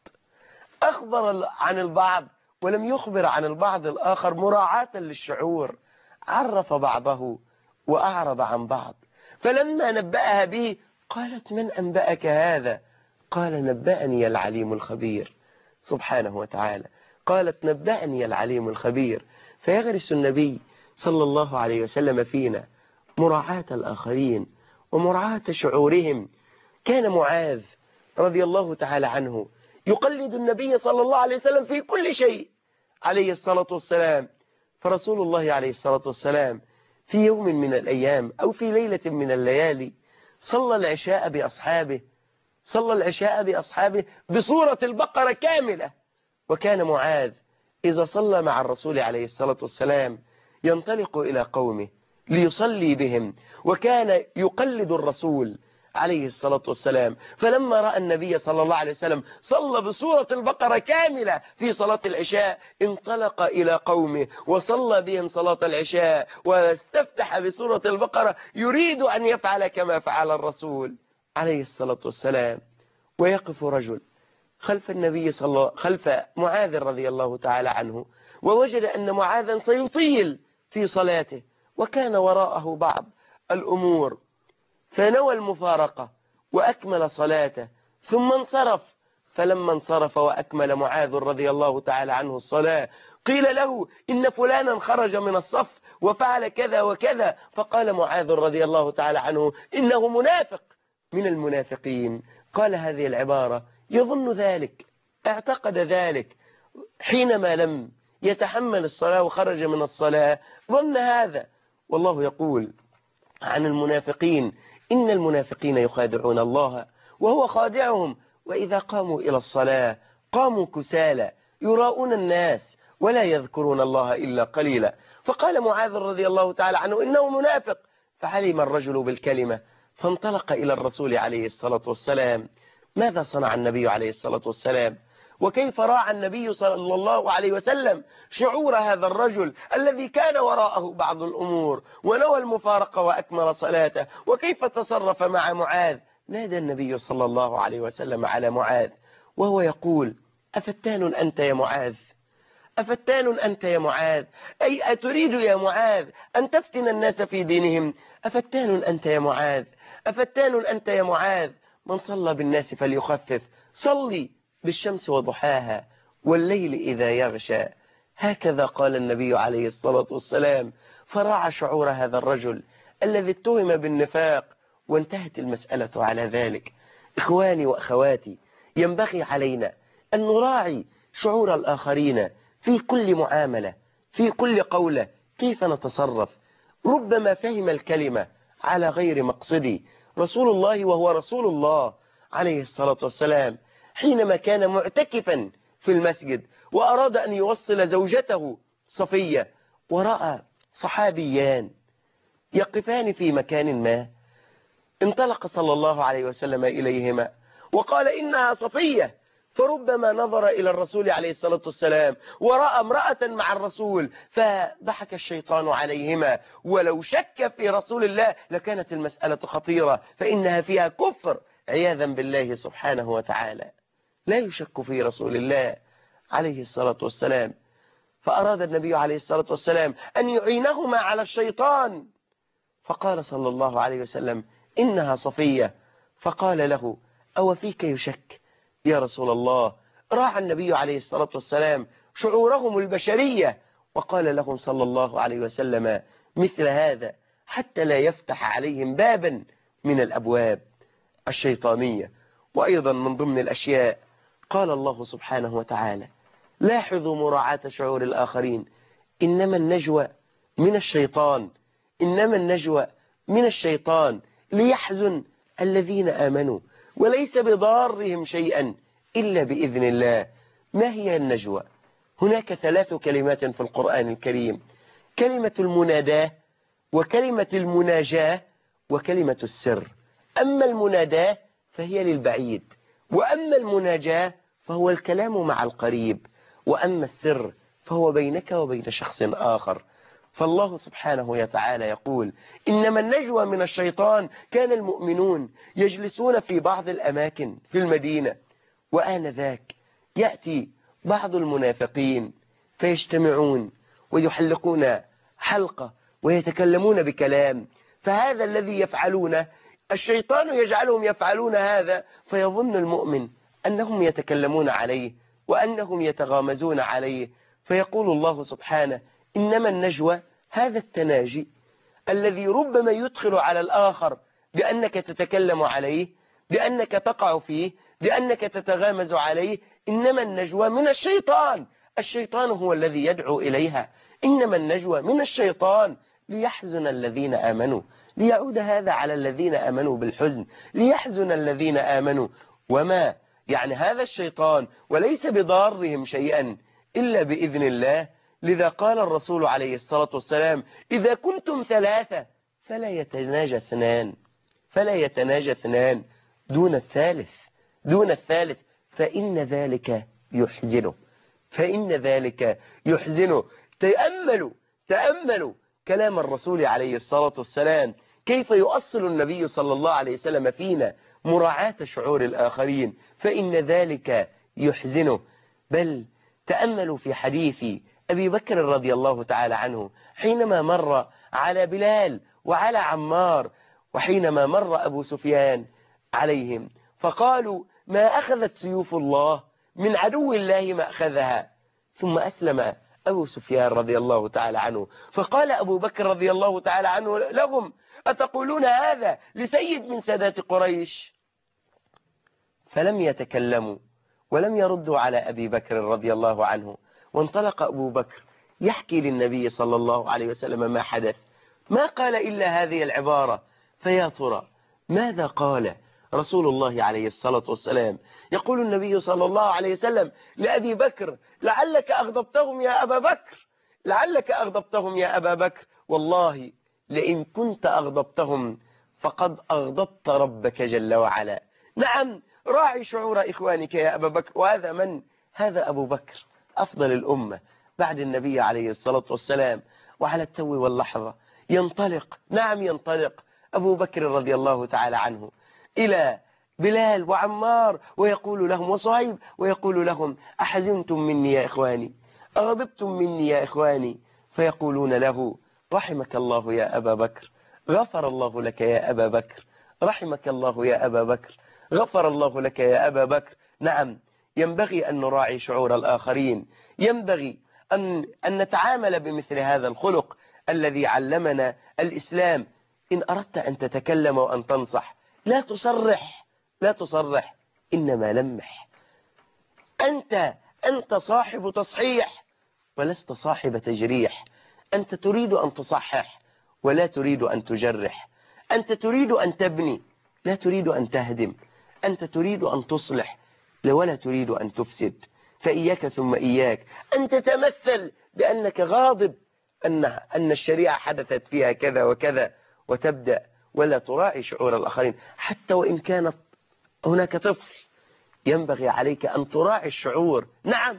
أخبر عن البعض ولم يخبر عن البعض الآخر مراعاة للشعور. عرف بعضه وأعرض عن بعض. فلما نبأها به قالت من أنبأك هذا؟ قال نبأني العليم الخبير سبحانه وتعالى. قالت نبأني العليم الخبير. فيغرس النبي صلى الله عليه وسلم فينا مراعاة الآخرين ومراعاة شعورهم. كان معاذ رضي الله تعالى عنه يقلد النبي صلى الله عليه وسلم في كل شيء عليه الصلاة والسلام. فرسول الله عليه الصلاة والسلام في يوم من الأيام أو في ليلة من الليالي صلى العشاء بأصحابه صلى العشاء بأصحابه بسورة البقرة كاملة. وكان معاذ إذا صلى مع الرسول عليه الصلاة والسلام ينطلق إلى قومه ليصلي بهم، وكان يقلد الرسول عليه الصلاة والسلام. فلما رأى النبي صلى الله عليه وسلم صلى بسورة البقرة كاملة في صلاة العشاء انطلق إلى قومه وصلى بهم صلاة العشاء واستفتح بسورة البقرة يريد أن يفعل كما فعل الرسول عليه الصلاة والسلام. ويقف رجل خلف النبي صلى الله خلف معاذ رضي الله تعالى عنه، ووجد أن معاذا سيطيل في صلاته وكان وراءه بعض الأمور، فنوى المفارقة وأكمل صلاته ثم انصرف. فلما انصرف وأكمل معاذ رضي الله تعالى عنه الصلاة قيل له إن فلانا خرج من الصف وفعل كذا وكذا، فقال معاذ رضي الله تعالى عنه إنه منافق من المنافقين. قال هذه العبارة يظن ذلك، اعتقد ذلك، حينما لم يتحمل الصلاة وخرج من الصلاة ظن هذا. والله يقول عن المنافقين إن المنافقين يخادعون الله وهو خادعهم وإذا قاموا إلى الصلاة قاموا كسالى يراؤون الناس ولا يذكرون الله إلا قليلا. فقال معاذ رضي الله تعالى عنه إنه منافق، فعلم الرجل بالكلمة فانطلق إلى الرسول عليه الصلاة والسلام. ماذا صنع النبي عليه الصلاة والسلام؟ وكيف راعى النبي صلى الله عليه وسلم شعور هذا الرجل الذي كان وراءه بعض الأمور ونوى المفارقة وأكمل صلاته؟ وكيف تصرف مع معاذ؟ نادى النبي صلى الله عليه وسلم على معاذ وهو يقول أفتان أنت يا معاذ؟ أفتان أنت يا معاذ؟ أي أتريد يا معاذ أن تفتن الناس في دينهم؟ أفتان أنت يا معاذ؟ أفتان أنت يا معاذ؟ من صلى بالناس فليخفف، صلي بالشمس وضحاها والليل إذا يغشى. هكذا قال النبي عليه الصلاة والسلام، فراعى شعور هذا الرجل الذي اتهم بالنفاق وانتهت المسألة على ذلك. إخواني وأخواتي، ينبغي علينا أن نراعي شعور الآخرين في كل معاملة، في كل قولة، كيف نتصرف. ربما فهم الكلمة على غير مقصدي. رسول الله وهو رسول الله عليه الصلاة والسلام حينما كان معتكفا في المسجد وأراد أن يوصل زوجته صفية ورأى صحابيان يقفان في مكان ما، انطلق صلى الله عليه وسلم إليهما وقال إنها صفية، فربما نظر إلى الرسول عليه الصلاة والسلام ورأى امرأة مع الرسول فضحك الشيطان عليهما. ولو شك في رسول الله لكانت المسألة خطيرة، فإنها فيها كفر عياذا بالله سبحانه وتعالى. لا يشك في رسول الله عليه الصلاة والسلام. فأراد النبي عليه الصلاة والسلام أن يعينهما على الشيطان، فقال صلى الله عليه وسلم إنها صفية. فقال له أو فيك يشك يا رسول الله؟ راعى النبي عليه الصلاة والسلام شعورهم البشرية وقال لهم صلى الله عليه وسلم مثل هذا حتى لا يفتح عليهم بابا من الأبواب الشيطانية. وأيضا من ضمن الأشياء قال الله سبحانه وتعالى لاحظوا مراعاة شعور الآخرين، إنما النجوى من الشيطان، إنما النجوى من الشيطان ليحزن الذين آمنوا وليس بضارهم شيئا إلا بإذن الله. ما هي النجوى؟ هناك ثلاث كلمات في القرآن الكريم، كلمة المناداة وكلمة المناجاة وكلمة السر. أما المناداة فهي للبعيد، وأما المناجاة فهو الكلام مع القريب، وأما السر فهو بينك وبين شخص آخر. فالله سبحانه وتعالى يقول إنما النجوى من الشيطان. كان المؤمنون يجلسون في بعض الأماكن في المدينة، وآنذاك يأتي بعض المنافقين فيجتمعون ويحلقون حلقة ويتكلمون بكلام، فهذا الذي يفعلونه الشيطان يجعلهم يفعلون هذا، فيظن المؤمن أنهم يتكلمون عليه وأنهم يتغامزون عليه. فيقول الله سبحانه إنما النجوى هذا التناجي الذي ربما يدخل على الآخر بأنك تتكلم عليه، بأنك تقع فيه، بأنك تتغامز عليه. إنما النجوى من الشيطان، الشيطان هو الذي يدعو إليها. إنما النجوى من الشيطان ليحزن الذين آمنوا، ليعود هذا على الذين آمنوا بالحزن، ليحزن الذين آمنوا. وما يعني هذا الشيطان وليس بضارهم شيئا إلا بإذن الله. لذا قال الرسول عليه الصلاة والسلام إذا كنتم ثلاثة فلا يتناجى اثنان، فلا يتناجى اثنان دون الثالث، دون الثالث، فإن ذلك يحزنه، فإن ذلك يحزنه. تأملوا تأملوا كلام الرسول عليه الصلاة والسلام، كيف يؤصل النبي صلى الله عليه وسلم فينا مراعاة شعور الآخرين، فإن ذلك يحزنه. بل تأملوا في حديث أبي بكر رضي الله تعالى عنه حينما مر على بلال وعلى عمار، وحينما مر أبو سفيان عليهم فقالوا ما أخذت سيوف الله من عدو الله ما أخذها. ثم أسلم أبو سفيان رضي الله تعالى عنه، فقال أبو بكر رضي الله تعالى عنه لهم: أتقولون هذا لسيد من سادات قريش؟ فلم يتكلموا ولم يردوا على أبي بكر رضي الله عنه. وانطلق أبو بكر يحكي للنبي صلى الله عليه وسلم ما حدث، ما قال إلا هذه العبارة: فيا ترى ماذا قال رسول الله عليه الصلاة والسلام؟ يقول النبي صلى الله عليه وسلم لأبي بكر: لعلك أغضبتهم يا أبا بكر، لعلك أغضبتهم يا أبا بكر، والله لئن كنت أغضبتهم فقد أغضبت ربك جل وعلا. نعم، راعي شعور إخوانك يا أبا بكر. وهذا من؟ هذا أبو بكر أفضل الأمة بعد النبي عليه الصلاة والسلام. وعلى التو واللحظة ينطلق، نعم ينطلق أبو بكر رضي الله تعالى عنه إلى بلال وعمار ويقول لهم وصهيب ويقول لهم: أحزنتم مني يا إخواني؟ أغضبتم مني يا إخواني؟ فيقولون له: رحمك الله يا أبا بكر، غفر الله لك يا أبا بكر، رحمك الله يا أبا بكر، غفر الله لك يا أبا بكر. نعم، ينبغي أن نراعي شعور الآخرين، ينبغي أن, أن نتعامل بمثل هذا الخلق الذي علمنا الإسلام. إن أردت أن تتكلم وأن تنصح لا تصرح، لا تصرح، إنما لمح. أنت أنت صاحب تصحيح ولست صاحب تجريح. أنت تريد أن تصحح ولا تريد أن تجرح. أنت تريد أن تبني لا تريد أن تهدم. أنت تريد أن تصلح ولا تريد أن تفسد. فإياك ثم إياك أن تتمثل بأنك غاضب أن أن الشريعة حدثت فيها كذا وكذا وتبدأ ولا تراعي شعور الآخرين. حتى وإن كانت هناك طفل ينبغي عليك أن تراعي الشعور. نعم،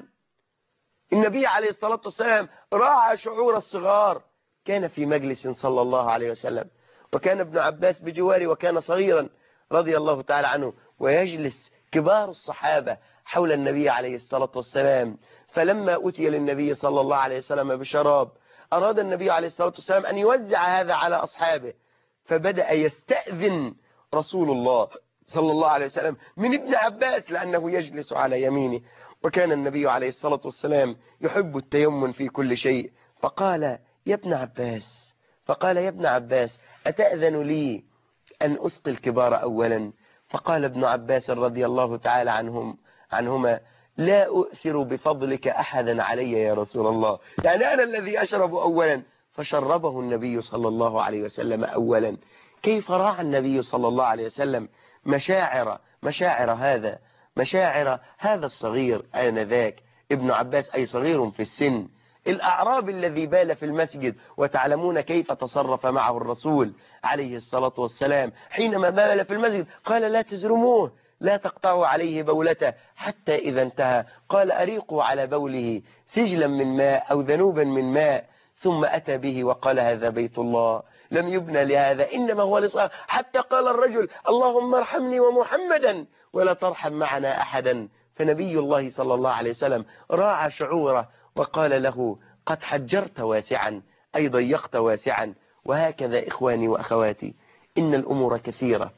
النبي عليه الصلاة والسلام راعى شعور الصغار. كان في مجلس صلى الله عليه وسلم وكان ابن عباس بجواره وكان صغيرا رضي الله تعالى عنه، ويجلس كبار الصحابة حول النبي عليه الصلاة والسلام. فلما أتي للنبي صلى الله عليه وسلم بشراب أراد النبي عليه الصلاة والسلام أن يوزع هذا على أصحابه، فبدأ يستأذن رسول الله صلى الله عليه وسلم من ابن عباس لأنه يجلس على يمينه. وكان النبي عليه الصلاة والسلام يحب التيمن في كل شيء. فقال: يا ابن عباس فقال يا ابن عباس أتأذن لي أن أسقي الكبار أولا؟ فقال ابن عباس رضي الله تعالى عنهم عنهما: لا أؤثر بفضلك أحدا علي يا رسول الله، يعني أنا الذي أشرب أولا. فشربه النبي صلى الله عليه وسلم أولا. كيف راعى النبي صلى الله عليه وسلم مشاعر مشاعر هذا مشاعر هذا الصغير آنذاك، ابن عباس أي صغير في السن، الأعرابي الذي بال في المسجد. وتعلمون كيف تصرف معه الرسول عليه الصلاة والسلام حينما بال في المسجد. قال: لا تزرموه، لا تقطعوا عليه بولته، حتى إذا انتهى قال: أريقوا على بوله سجلا من ماء أو ذنوبا من ماء. ثم أتى به وقال: هذا بيت الله لم يبنى لهذا، إنما هو لصالح. حتى قال الرجل: اللهم ارحمني ومحمدا ولا ترحم معنا أحدا. فنبي الله صلى الله عليه وسلم راعى شعوره وقال له: قد حجرت واسعا، أي ضيقت واسعا. وهكذا إخواني وأخواتي، إن الأمور كثيرة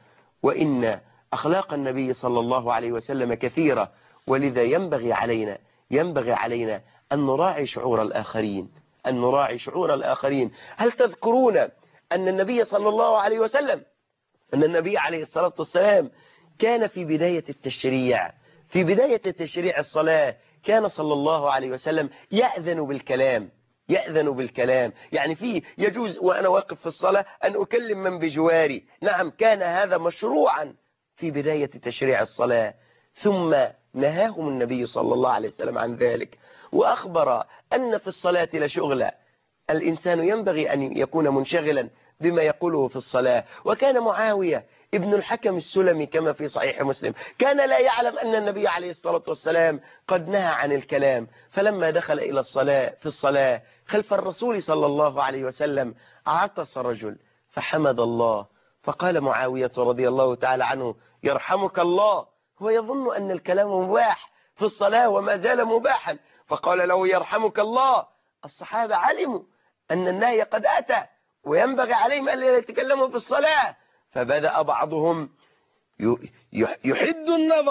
وإن أخلاق النبي صلى الله عليه وسلم كثيرة، ولذا ينبغي علينا ينبغي علينا أن نراعي شعور الآخرين أن نراعي شعور الآخرين. هل تذكرون أن النبي صلى الله عليه وسلم أن النبي عليه الصلاة والسلام كان في بداية التشريع في بداية تشريع الصلاة كان صلى الله عليه وسلم يأذن بالكلام يأذن بالكلام يعني فيه يجوز وأنا واقف في الصلاة أن أكلم من بجواري. نعم، كان هذا مشروعا في بداية تشريع الصلاة. ثم نهاهم النبي صلى الله عليه وسلم عن ذلك، وأخبر أن في الصلاة لشغلة، الإنسان ينبغي أن يكون منشغلا بما يقوله في الصلاة. وكان معاوية ابن الحكم السلمي كما في صحيح مسلم كان لا يعلم أن النبي عليه الصلاة والسلام قد نهى عن الكلام. فلما دخل إلى الصلاة في الصلاة خلف الرسول صلى الله عليه وسلم عطس رجل فحمد الله، فقال معاوية رضي الله تعالى عنه: يرحمك الله. هو يظن أن الكلام مباح في الصلاة وما زال مباحا، فقال له: يرحمك الله. الصحابة علموا أن النهي قد أتى وينبغي عليهم أن يتكلموا في الصلاة، فبدأ بعضهم يحد النظر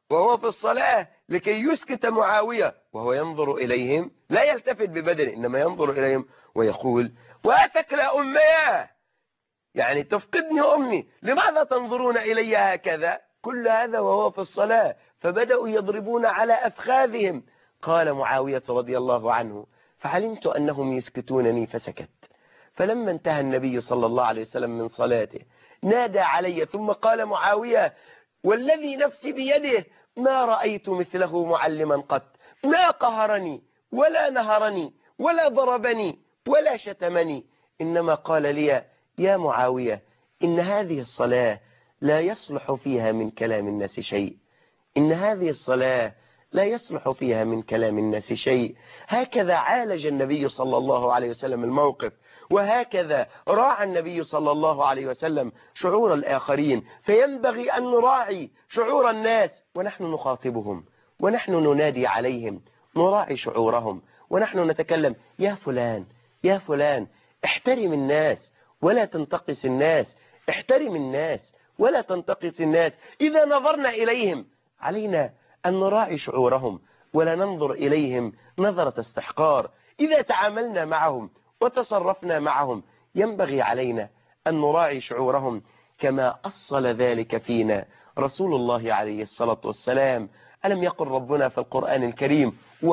وهو في الصلاة لكي يسكت معاوية وهو ينظر إليهم، لا يلتفت ببدنه إنما ينظر إليهم ويقول وثكل أمي، يعني تفقدني أمي، لماذا تنظرون إلي هكذا؟ كل هذا وهو في الصلاة. فبدأوا يضربون على أفخاذهم. قال معاوية رضي الله عنه فعلمت أنهم يسكتونني فسكت. فلما انتهى النبي صلى الله عليه وسلم من صلاته نادى علي ثم قال معاوية والذي نفسي بيده ما رأيت مثله معلما قط، ما قهرني ولا نهرني ولا ضربني ولا شتمني، إنما قال لي يا معاوية إن هذه الصلاة لا يصلح فيها من كلام الناس شيء، إن هذه الصلاة لا يصلح فيها من كلام الناس شيء. هكذا عالج النبي صلى الله عليه وسلم الموقف، وهكذا راعى النبي صلى الله عليه وسلم شعور الآخرين. فينبغي أن نراعي شعور الناس ونحن نخاطبهم ونحن ننادي عليهم، نراعي شعورهم ونحن نتكلم يا فلان يا فلان احترم الناس ولا تنتقص الناس، احترم الناس ولا تنتقص الناس. إذا نظرنا إليهم علينا أن نراعي شعورهم ولا ننظر إليهم نظرة استحقار. إذا تعاملنا معهم وتصرفنا معهم ينبغي علينا أن نراعي شعورهم كما أصل ذلك فينا رسول الله عليه الصلاة والسلام. ألم يقل ربنا في القرآن الكريم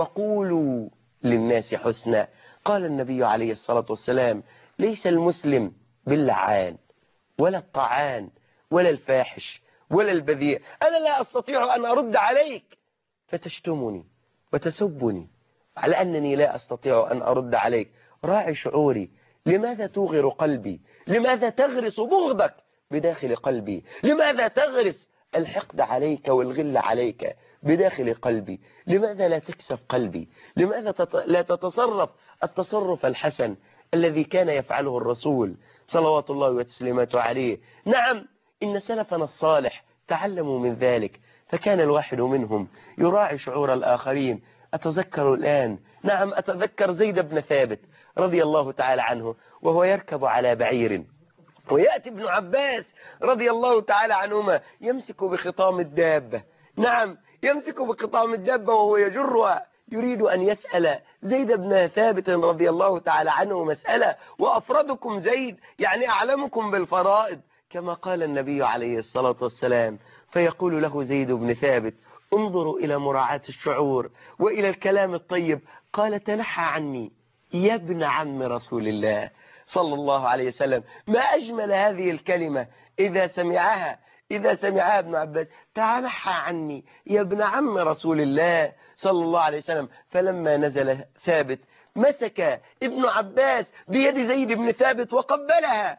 وقولوا للناس حسنا؟ قال النبي عليه الصلاة والسلام ليس المسلم باللعان ولا الطعان ولا الفاحش ولا البذيء. أنا لا أستطيع أن أرد عليك فتشتمني وتسبني على أنني لا أستطيع أن أرد عليك. راعي شعوري. لماذا توغر قلبي؟ لماذا تغرس بغضك بداخل قلبي؟ لماذا تغرس الحقد عليك والغل عليك بداخل قلبي؟ لماذا لا تكسب قلبي؟ لماذا لا تتصرف التصرف الحسن الذي كان يفعله الرسول صلوات الله وتسليماته عليه؟ نعم إن سلفنا الصالح تعلموا من ذلك، فكان الواحد منهم يراعي شعور الآخرين. أتذكر الآن، نعم أتذكر زيد بن ثابت رضي الله تعالى عنه وهو يركب على بعير، ويأتي ابن عباس رضي الله تعالى عنهما يمسك بخطام الدابة، نعم يمسك بخطام الدابة وهو يجرها، يريد أن يسأل زيد بن ثابت رضي الله تعالى عنه مسألة، وأفردكم زيد يعني أعلمكم بالفرائض كما قال النبي عليه الصلاة والسلام. فيقول له زيد بن ثابت انظروا إلى مراعاة الشعور وإلى الكلام الطيب. قال تنحى عني يا ابن عم رسول الله صلى الله عليه وسلم. ما أجمل هذه الكلمة إذا سمعها إذا سمعها ابن عباس، تنحى عني يا ابن عم رسول الله صلى الله عليه وسلم. فلما نزل ثابت مسك ابن عباس بيد زيد بن ثابت وقبلها،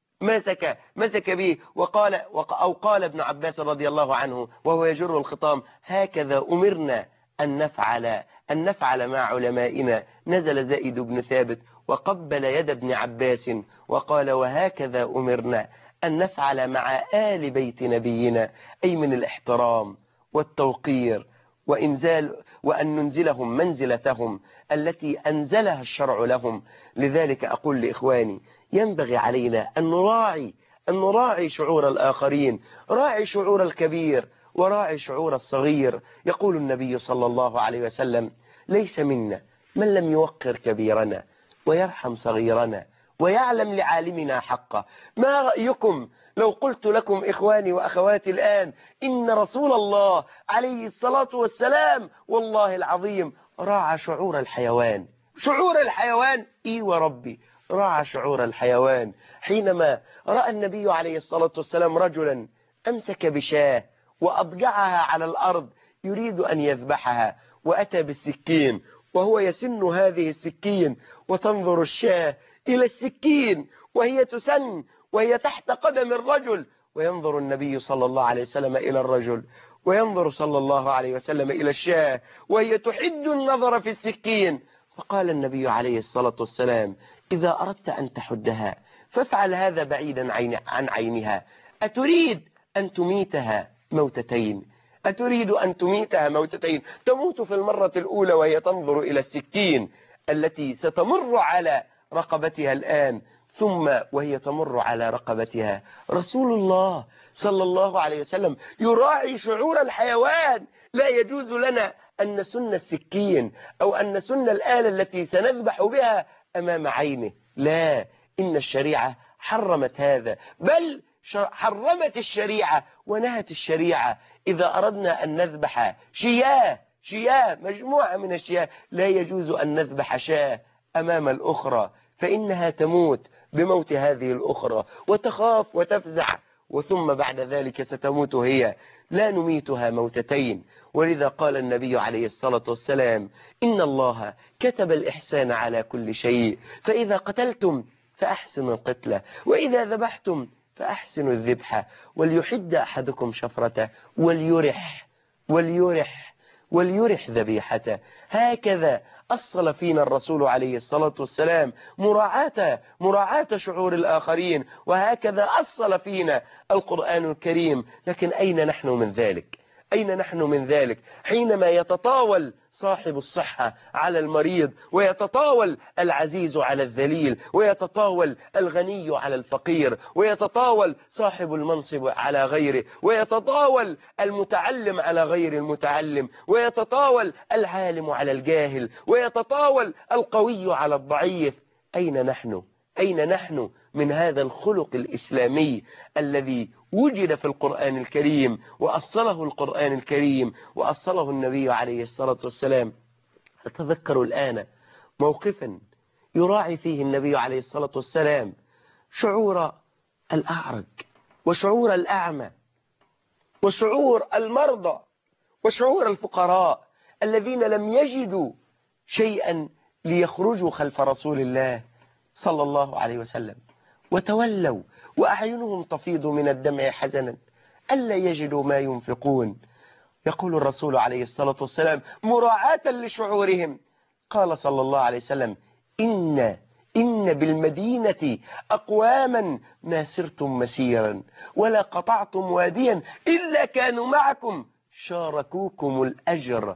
مسك مسك به وقال أو قال ابن عباس رضي الله عنه وهو يجر الخطام هكذا أمرنا أن نفعل أن نفعل مع علمائنا. نزل زيد بن ثابت وقبل يد ابن عباس وقال وهكذا أمرنا أن نفعل مع آل بيت نبينا، أي من الاحترام والتوقير وإنزال وأن ننزلهم منزلتهم التي أنزلها الشرع لهم. لذلك أقول لإخواني ينبغي علينا أن نراعي أن نراعي شعور الآخرين، راعي شعور الكبير وراعي شعور الصغير. يقول النبي صلى الله عليه وسلم ليس منا من لم يوقر كبيرنا ويرحم صغيرنا ويعلم لعالمنا حقه. ما رأيكم لو قلت لكم إخواني وأخواتي الآن إن رسول الله عليه الصلاة والسلام والله العظيم راعى شعور الحيوان، شعور الحيوان إي وربي راعى شعور الحيوان. حينما رأى النبي عليه الصلاة والسلام رجلا أمسك بشاه وأضجعها على الأرض يريد أن يذبحها، وأتى بالسكين وهو يسن هذه السكين وتنظر الشاه إلى السكين وهي تسن وهي تحت قدم الرجل، وينظر النبي صلى الله عليه وسلم إلى الرجل وينظر صلى الله عليه وسلم إلى الشاه وهي تحد النظر في السكين. فقال النبي عليه الصلاة والسلام إذا أردت أن تحدها فافعل هذا بعيدا عن عينها. أتريد أن تميتها موتتين؟ أتريد أن تميتها موتتين؟ تموت في المرة الأولى وهي تنظر إلى السكين التي ستمر على رقبتها الآن، ثم وهي تمر على رقبتها رسول الله صلى الله عليه وسلم يراعي شعور الحيوان. لا يجوز لنا أن نسن السكين أو أن نسن الآلة التي سنذبح بها أمام عينه، لا، إن الشريعة حرمت هذا، بل حرمت الشريعة ونهت الشريعة إذا أردنا أن نذبح شياه شياه مجموعة من الشياه لا يجوز أن نذبح شاة أمام الأخرى، فإنها تموت بموت هذه الأخرى وتخاف وتفزع، وثم بعد ذلك ستموت هي، لا نميتها موتتين. ولذا قال النبي عليه الصلاة والسلام: إن الله كتب الإحسان على كل شيء، فإذا قتلتم فأحسنوا القتلة، وإذا ذبحتم فأحسنوا الذبحة، وليحد أحدكم شفرته وليرح وليرح وليرح ذبيحته. هكذا أصل فينا الرسول عليه الصلاة والسلام مراعاة مراعاة شعور الآخرين، وهكذا أصل فينا القرآن الكريم. لكن أين نحن من ذلك؟ أين نحن من ذلك حينما يتطاول صاحب الصحة على المريض، ويتطاول العزيز على الذليل، ويتطاول الغني على الفقير، ويتطاول صاحب المنصب على غيره، ويتطاول المتعلم على غير المتعلم، ويتطاول العالم على الجاهل، ويتطاول القوي على الضعيف. أين نحن؟ أين نحن من هذا الخلق الإسلامي الذي وجد في القرآن الكريم وأصله القرآن الكريم وأصله النبي عليه الصلاة والسلام؟ أتذكر الآن موقفا يراعي فيه النبي عليه الصلاة والسلام شعور الأعرج وشعور الأعمى وشعور المرضى وشعور الفقراء الذين لم يجدوا شيئا ليخرجوا خلف رسول الله صلى الله عليه وسلم، وتولوا وأعينهم تفيض من الدمع حزنا ألا يجدوا ما ينفقون. يقول الرسول عليه الصلاة والسلام مراعاة لشعورهم، قال صلى الله عليه وسلم: إن إن بالمدينة أقواما ما سرتم مسيرا ولا قطعتم واديا إلا كانوا معكم شاركوكم الأجر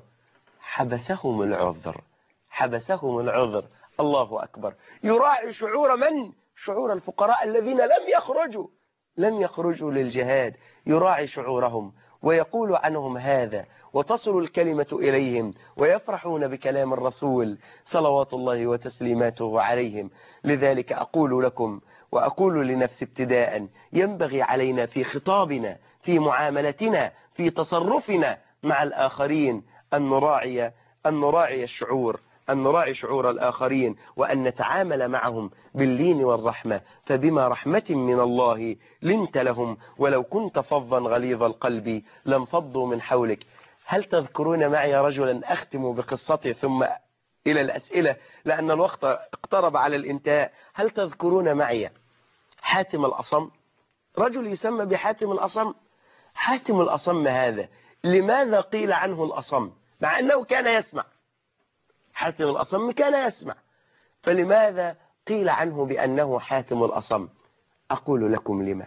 حبسهم العذر حبسهم العذر. الله أكبر. يراعي شعور من؟ شعور الفقراء الذين لم يخرجوا لم يخرجوا للجهاد، يراعي شعورهم ويقول عنهم هذا، وتصل الكلمة إليهم ويفرحون بكلام الرسول صلوات الله وتسليماته عليهم. لذلك أقول لكم وأقول لنفسي ابتداء: ينبغي علينا في خطابنا، في معاملتنا، في تصرفنا مع الآخرين أن نراعي أن نراعي الشعور أن نراعي شعور الآخرين، وأن نتعامل معهم باللين والرحمة، فبما رحمة من الله لنت لهم ولو كنت فظا غليظ القلب لانفضوا من حولك. هل تذكرون معي رجلا أختم بقصته ثم إلى الأسئلة لأن الوقت اقترب على الانتهاء؟ هل تذكرون معي حاتم الأصم؟ رجل يسمى بحاتم الأصم. حاتم الأصم هذا لماذا قيل عنه الأصم مع أنه كان يسمع؟ حاتم الأصم كان يسمع، فلماذا قيل عنه بأنه حاتم الأصم؟ أقول لكم لما.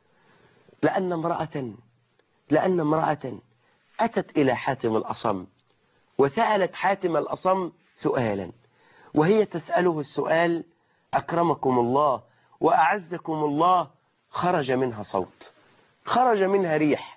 لأن امرأة لأن امرأة أتت إلى حاتم الأصم وسألت حاتم الأصم سؤالا، وهي تسأله السؤال: أكرمكم الله وأعزكم الله، خرج منها صوت، خرج منها ريح،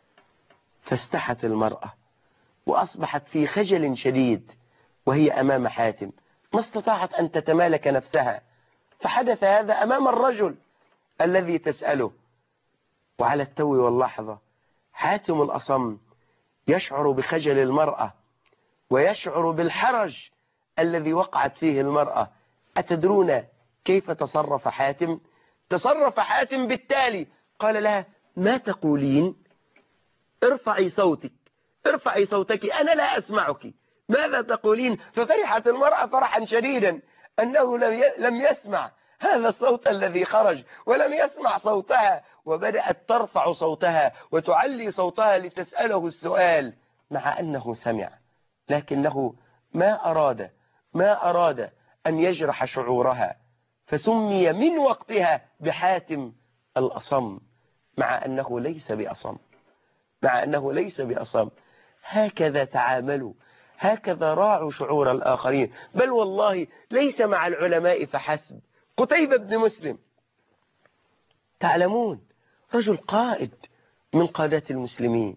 فاستحت المرأة وأصبحت في خجل شديد وهي أمام حاتم، ما استطاعت أن تتمالك نفسها، فحدث هذا أمام الرجل الذي تسأله. وعلى التو واللحظة حاتم الأصم يشعر بخجل المرأة ويشعر بالحرج الذي وقعت فيه المرأة. أتدرون كيف تصرف حاتم؟ تصرف حاتم بالتالي: قال لها: ما تقولين؟ ارفعي صوتك ارفعي صوتك أنا لا أسمعك، ماذا تقولين؟ ففرحت المرأة فرحا شديدا أنه لم يسمع هذا الصوت الذي خرج ولم يسمع صوتها، وبدأت ترفع صوتها وتعلي صوتها لتسأله السؤال مع أنه سمع، لكنه ما أراد ما أراد أن يجرح شعورها، فسمي من وقتها بحاتم الأصم مع أنه ليس بأصم مع أنه ليس بأصم. هكذا تعاملوا، هكذا راعوا شعور الآخرين. بل والله ليس مع العلماء فحسب، قتيبة بن مسلم تعلمون رجل قائد من قادات المسلمين،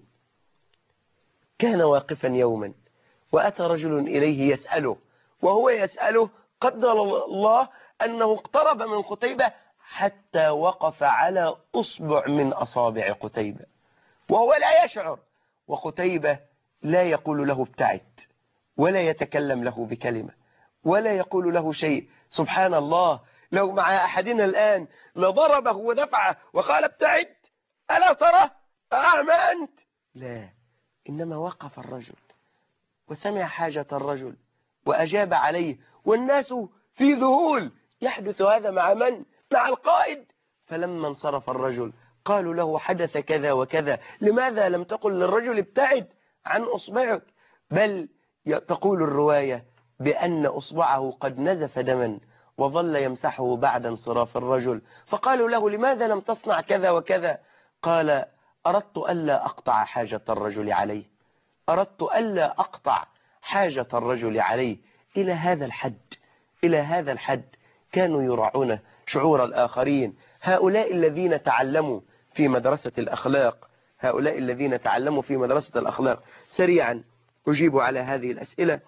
كان واقفا يوما وأتى رجل إليه يسأله، وهو يسأله قدر الله أنه اقترب من قتيبة حتى وقف على أصبع من أصابع قتيبة وهو لا يشعر، وقتيبة لا يقول له ابتعد ولا يتكلم له بكلمة ولا يقول له شيء. سبحان الله، لو مع أحدنا الآن لضربه ودفعه وقال ابتعد، ألا ترى أعمى أنت؟ لا، إنما وقف الرجل وسمع حاجة الرجل وأجاب عليه، والناس في ذهول. يحدث هذا مع من؟ مع القائد. فلما انصرف الرجل قالوا له حدث كذا وكذا، لماذا لم تقل للرجل ابتعد عن أصبعك؟ بل تقول الرواية بأن أصبعه قد نزف دما وظل يمسحه بعد انصراف الرجل، فقالوا له لماذا لم تصنع كذا وكذا؟ قال أردت ألا أقطع حاجة الرجل عليه، أردت ألا أقطع حاجة الرجل عليه. إلى هذا الحد، إلى هذا الحد كانوا يراعون شعور الآخرين. هؤلاء الذين تعلموا في مدرسة الأخلاق، هؤلاء الذين تعلموا في مدرسة الأخلاق. سريعا أجيب على هذه الأسئلة.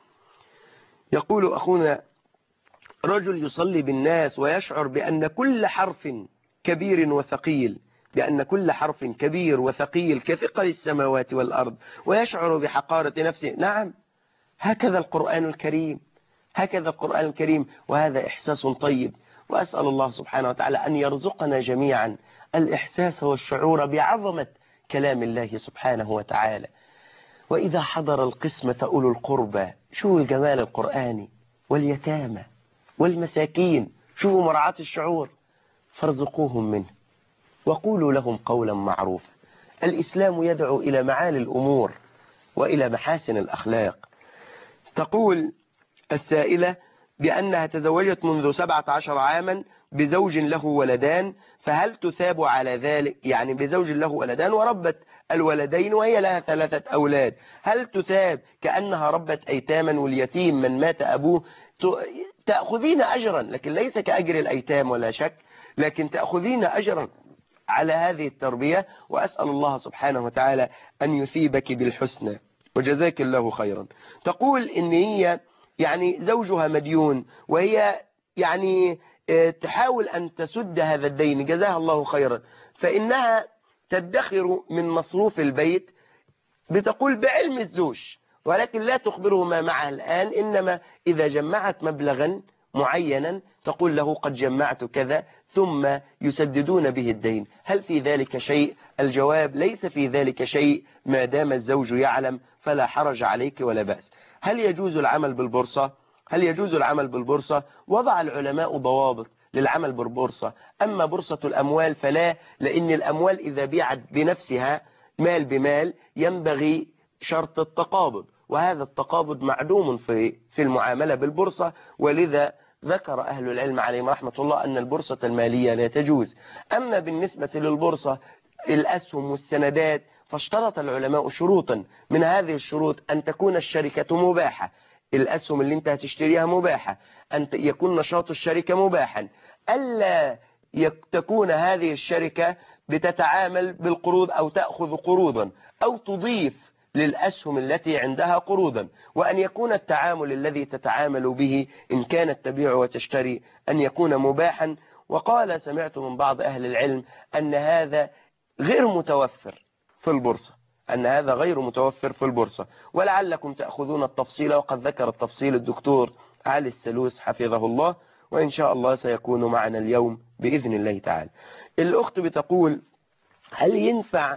يقول أخونا رجل يصلي بالناس ويشعر بأن كل حرف كبير وثقيل، بأن كل حرف كبير وثقيل كثقل السماوات والأرض، ويشعر بحقارة نفسه. نعم، هكذا القرآن الكريم، هكذا القرآن الكريم، وهذا إحساس طيب. وأسأل الله سبحانه وتعالى أن يرزقنا جميعا الإحساس والشعور بعظمة كلام الله سبحانه وتعالى. وإذا حضر القسمة أولو القربى، شوفوا الجمال القرآني، واليتامى والمساكين، شوفوا مراعاة الشعور، فارزقوهم منه وقولوا لهم قولا معروفا. الإسلام يدعو إلى معالي الأمور وإلى محاسن الأخلاق. تقول السائلة بأنها تزوجت منذ سبعة عشر عاما بزوج له ولدان، فهل تثاب على ذلك؟ يعني بزوج له ولدان وربت الولدين وهي لها ثلاثة أولاد، هل تثاب كأنها ربت أيتاما واليتيم من مات أبوه؟ تأخذين أجرا، لكن ليس كأجر الأيتام ولا شك، لكن تأخذين أجرا على هذه التربية. وأسأل الله سبحانه وتعالى أن يثيبك بالحسنى وجزاك الله خيرا. تقول إن هي يعني زوجها مديون، وهي يعني تحاول أن تسد هذا الدين، جزاها الله خيرا، فإنها تدخر من مصروف البيت، بتقول بعلم الزوج، ولكن لا تخبره ما معها الآن، إنما إذا جمعت مبلغا معينا تقول له قد جمعت كذا، ثم يسددون به الدين. هل في ذلك شيء؟ الجواب ليس في ذلك شيء ما دام الزوج يعلم، فلا حرج عليك ولا بأس. هل يجوز العمل بالبورصة؟ هل يجوز العمل بالبورصة؟ وضع العلماء ضوابط للعمل بالبورصة. أما بورصة الأموال فلا، لأن الأموال إذا بيعت بنفسها مال بمال ينبغي شرط التقابض، وهذا التقابض معدوم في في المعاملة بالبورصة، ولذا ذكر أهل العلم عليهم رحمة الله أن البورصة المالية لا تجوز. أما بالنسبة للبورصة الأسهم والسندات فاشترط العلماء شروطا، من هذه الشروط أن تكون الشركة مباحة، الأسهم اللي انت هتشتريها مباحة، أن يكون نشاط الشركة مباحا، ألا تكون هذه الشركة بتتعامل بالقروض أو تأخذ قروضا أو تضيف للأسهم التي عندها قروضا، وأن يكون التعامل الذي تتعامل به إن كانت تبيع وتشتري أن يكون مباحا. وقال سمعت من بعض أهل العلم أن هذا غير متوفر في البورصة، أن هذا غير متوفر في البورصة، ولعلكم تأخذون التفصيل، وقد ذكر التفصيل الدكتور علي السلوس حفظه الله، وإن شاء الله سيكون معنا اليوم بإذن الله تعالى. الأخت بتقول هل ينفع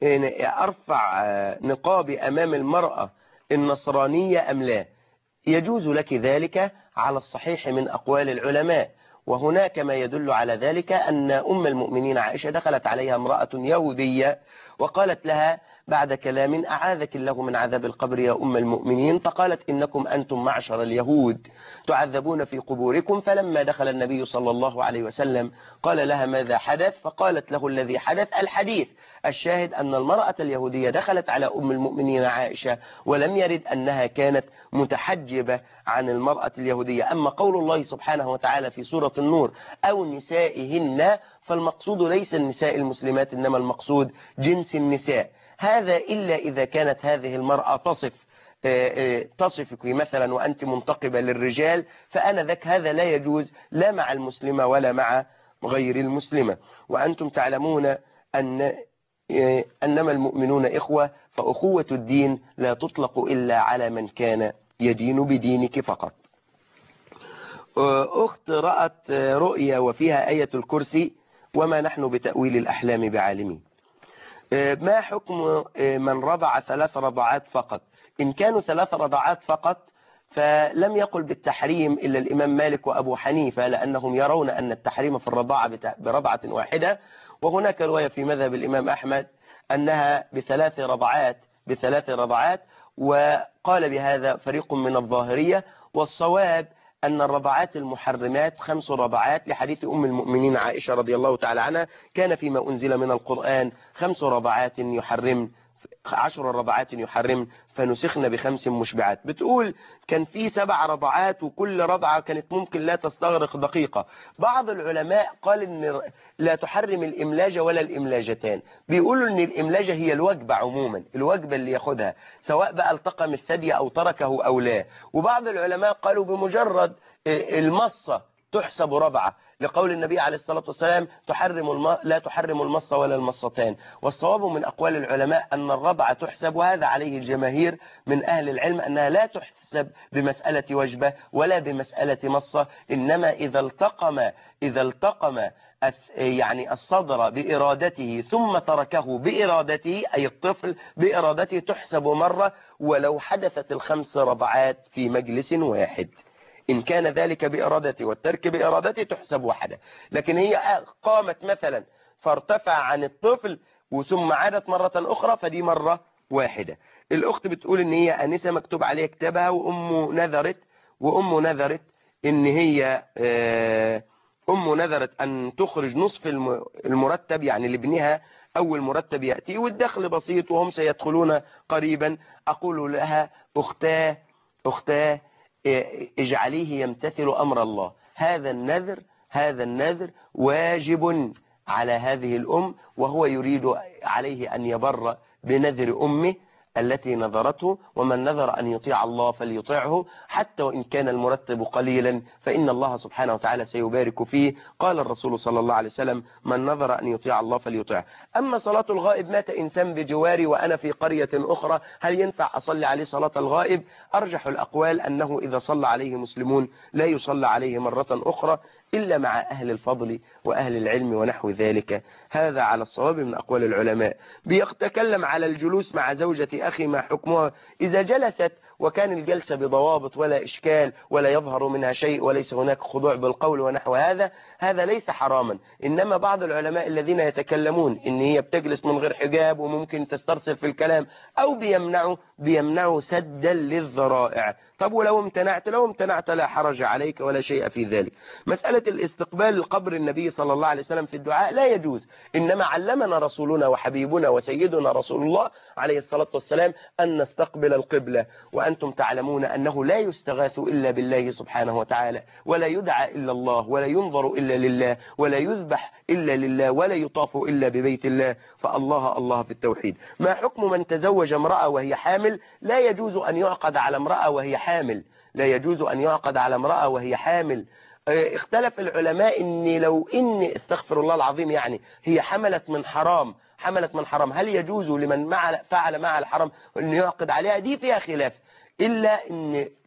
أرفع نقابي أمام المرأة النصرانية أم لا؟ يجوز لك ذلك على الصحيح من أقوال العلماء، وهناك ما يدل على ذلك أن أم المؤمنين عائشة دخلت عليها امرأة يهودية وقالت لها بعد كلام أعاذك الله من عذاب القبر يا أم المؤمنين، فقالت إنكم أنتم معشر اليهود تعذبون في قبوركم. فلما دخل النبي صلى الله عليه وسلم قال لها ماذا حدث؟ فقالت له الذي حدث الحديث. الشاهد أن المرأة اليهودية دخلت على أم المؤمنين عائشة ولم يرد أنها كانت متحجبة عن المرأة اليهودية. أما قول الله سبحانه وتعالى في سورة النور أو نسائهن، فالمقصود ليس النساء المسلمات إنما المقصود جنس النساء. هذا إلا إذا كانت هذه المرأة تصف تصفك مثلا وأنت منتقبة للرجال، فأنا ذاك هذا لا يجوز لا مع المسلمة ولا مع غير المسلمة. وأنتم تعلمون أن أنما المؤمنون إخوة، فأخوة الدين لا تطلق إلا على من كان يدين بدينك فقط. أخت رأت رؤيا وفيها آية الكرسي وما نحن بتأويل الأحلام بعالمين. ما حكم من رضع ثلاث رضعات فقط؟ إن كانوا ثلاث رضعات فقط فلم يقل بالتحريم إلا الإمام مالك وأبو حنيفة، لأنهم يرون أن التحريم في الرضاعة برضعة واحدة. وهناك رواية في مذهب الإمام أحمد أنها بثلاث رضعات بثلاث رضعات وقال بهذا فريق من الظاهرية. والصواب أن الرضعات المحرمات خمس رضعات، لحديث أم المؤمنين عائشة رضي الله تعالى عنها كان فيما أنزل من القرآن خمس رضعات يحرم عشر رضعات يحرم فنسخن بخمس مشبعات. بتقول كان في سبع رضعات وكل رضعة كانت ممكن لا تستغرق دقيقة. بعض العلماء قال ان لا تحرم الإملاجة ولا الإملاجتان، بيقولوا ان الإملاجة هي الوجبة عموما، الوجبة اللي ياخدها سواء بقى التقم الثدي أو تركه أو لا. وبعض العلماء قالوا بمجرد المصة تحسب رضعة، لقول النبي عليه الصلاة والسلام تحرم الم... لا تحرم المصة ولا المصتان. والصواب من أقوال العلماء أن الرضعة تحسب، وهذا عليه الجماهير من أهل العلم، أنها لا تحسب بمسألة وجبة ولا بمسألة مصة، إنما إذا التقم إذا التقم يعني الصدر بإرادته ثم تركه بإرادته، أي الطفل بإرادته، تحسب مرة ولو حدثت الخمس رضعات في مجلس واحد. إن كان ذلك بإرادته والترك بإرادته تحسب واحدة. لكن هي قامت مثلا فارتفع عن الطفل وثم عادت مرة أخرى فدي مرة واحدة. الأخت بتقول إن هي أنسة مكتوب عليها كتابها وأمه نذرت وأمه نذرت إن هي أمه نذرت أن تخرج نصف المرتب يعني لابنها أول مرتب يأتي والدخل بسيط وهم سيدخلون قريبا. أقول لها أختاه أختاه اجعليه يمتثل أمر الله. هذا النذر هذا النذر واجب على هذه الأم، وهو يريد عليه أن يبر بنذر أمه التي نذرته. ومن نذر أن يطيع الله فليطيعه حتى وإن كان المرتب قليلا فإن الله سبحانه وتعالى سيبارك فيه. قال الرسول صلى الله عليه وسلم من نذر أن يطيع الله فليطيعه. أما صلاة الغائب، مات إنسان بجواري وأنا في قرية أخرى، هل ينفع أصلي عليه صلاة الغائب؟ أرجح الأقوال أنه إذا صلى عليه مسلمون لا يصلى عليه مرة أخرى إلا مع أهل الفضل وأهل العلم ونحو ذلك. هذا على الصواب من أقوال العلماء. بيتكلم على الجلوس مع زوجة أخي ما حكمها؟ إذا جلست وكان الجلسة بضوابط ولا إشكال ولا يظهر منها شيء وليس هناك خضوع بالقول ونحو هذا، هذا ليس حراما. إنما بعض العلماء الذين يتكلمون إن هي بتجلس من غير حجاب وممكن تسترسل في الكلام أو بيمنعوا بيمنعوا سدا للذرائع. طب ولو امتنعت لو امتنعت لا حرج عليك ولا شيء في ذلك. مسألة الاستقبال لقبر النبي صلى الله عليه وسلم في الدعاء لا يجوز، إنما علمنا رسولنا وحبيبنا وسيدنا رسول الله عليه الصلاة والسلام أن نستقبل القبلة. وأنتم تعلمون أنه لا يستغاث إلا بالله سبحانه وتعالى، ولا يدعى إلا الله، ولا ينظر إلا لله، ولا يذبح إلا لله، ولا يطاف إلا ببيت الله. فالله الله في التوحيد. ما حكم من تزوج امرأة وهي حامل؟ لا يجوز أن يعقد على امرأة وهي حامل لا يجوز أن يعقد على امرأة وهي حامل. اختلف العلماء إن لو إن استغفر الله العظيم يعني هي حملت من حرام حملت من حرام هل يجوز لمن فعل مع الحرام أن يعقد عليها؟ دي فيها خلاف، إلا إن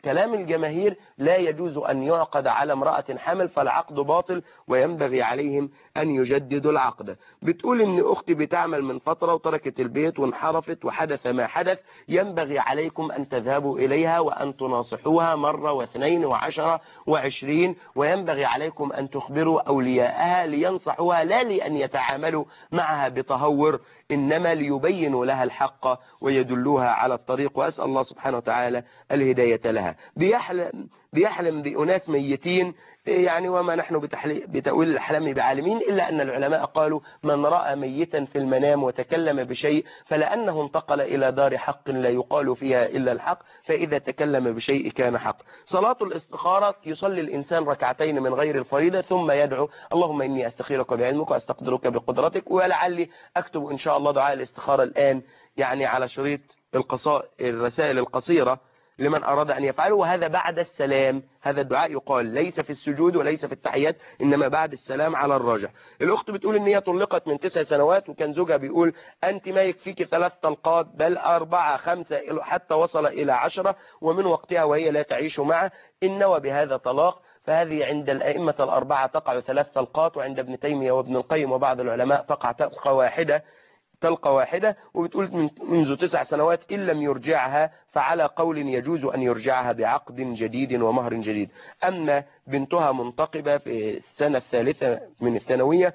كلام الجماهير لا يجوز أن يعقد على امرأة حامل، فالعقد باطل وينبغي عليهم أن يجددوا العقد. بتقول إن أختي بتعمل من فترة وتركت البيت وانحرفت وحدث ما حدث، ينبغي عليكم أن تذهبوا إليها وأن تناصحوها مرة واثنين وعشرة وعشرين، وينبغي عليكم أن تخبروا أولياءها لينصحوها، لا لأن يتعاملوا معها بتهور، إنما ليبينوا لها الحق ويدلوها على الطريق. وأسأل الله سبحانه وتعالى الهداية لها. بيحلم بيحلم بأناس ميتين، يعني وما نحن بتأويل الأحلام بعالمين، إلا أن العلماء قالوا من رأى ميتا في المنام وتكلم بشيء فلأنه انتقل إلى دار حق لا يقال فيها إلا الحق، فإذا تكلم بشيء كان حق. صلاة الاستخارة يصلي الإنسان ركعتين من غير الفريضة ثم يدعو اللهم إني أستخيرك بعلمك وأستقدرك بقدرتك، ولعلي أكتب إن شاء الله دعاء الاستخارة الآن يعني على شريط القصائد الرسائل القصيرة لمن أراد أن يفعله، وهذا بعد السلام. هذا الدعاء يقال ليس في السجود وليس في التحيات، إنما بعد السلام على الراجح. الأخت بتقول إن هي طلقت من تسع سنوات، وكان زوجها بيقول أنت ما يكفيك ثلاث طلقات بل أربعة خمسة حتى وصل إلى عشرة، ومن وقتها وهي لا تعيش معه إن وبهذا طلاق. فهذه عند الأئمة الأربعة تقع ثلاث طلقات، وعند ابن تيمية وابن القيم وبعض العلماء تقع طلقة واحدة طلقة واحدة. وبتقول منذ تسع سنوات إن لم يرجعها فعلى قول يجوز أن يرجعها بعقد جديد ومهر جديد. أما بنتها منتقبة في السنة الثالثة من الثانوية،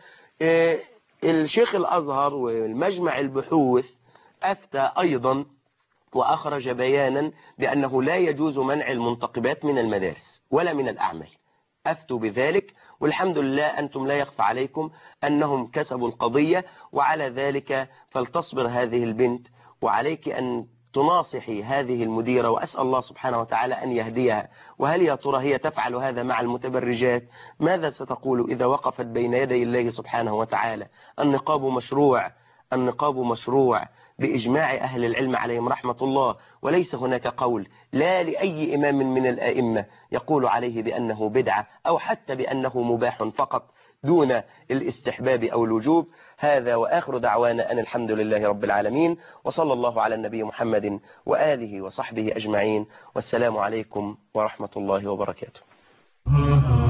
الشيخ الأزهر والمجمع البحوث أفتى أيضا وأخرج بيانا بأنه لا يجوز منع المنتقبات من المدارس ولا من الأعمال، أفتوا بذلك. والحمد لله أنتم لا يخفى عليكم أنهم كسبوا القضية، وعلى ذلك فلتصبر هذه البنت، وعليك أن تناصحي هذه المديرة، وأسأل الله سبحانه وتعالى أن يهديها. وهل يا ترى هي تفعل هذا مع المتبرجات؟ ماذا ستقول إذا وقفت بين يدي الله سبحانه وتعالى؟ النقاب مشروع، النقاب مشروع بإجماع أهل العلم عليهم رحمة الله، وليس هناك قول لا لأي إمام من الآئمة يقول عليه بأنه بدعة أو حتى بأنه مباح فقط دون الاستحباب أو الوجوب. هذا وآخر دعوانا أن الحمد لله رب العالمين، وصلى الله على النبي محمد وآله وصحبه أجمعين، والسلام عليكم ورحمة الله وبركاته.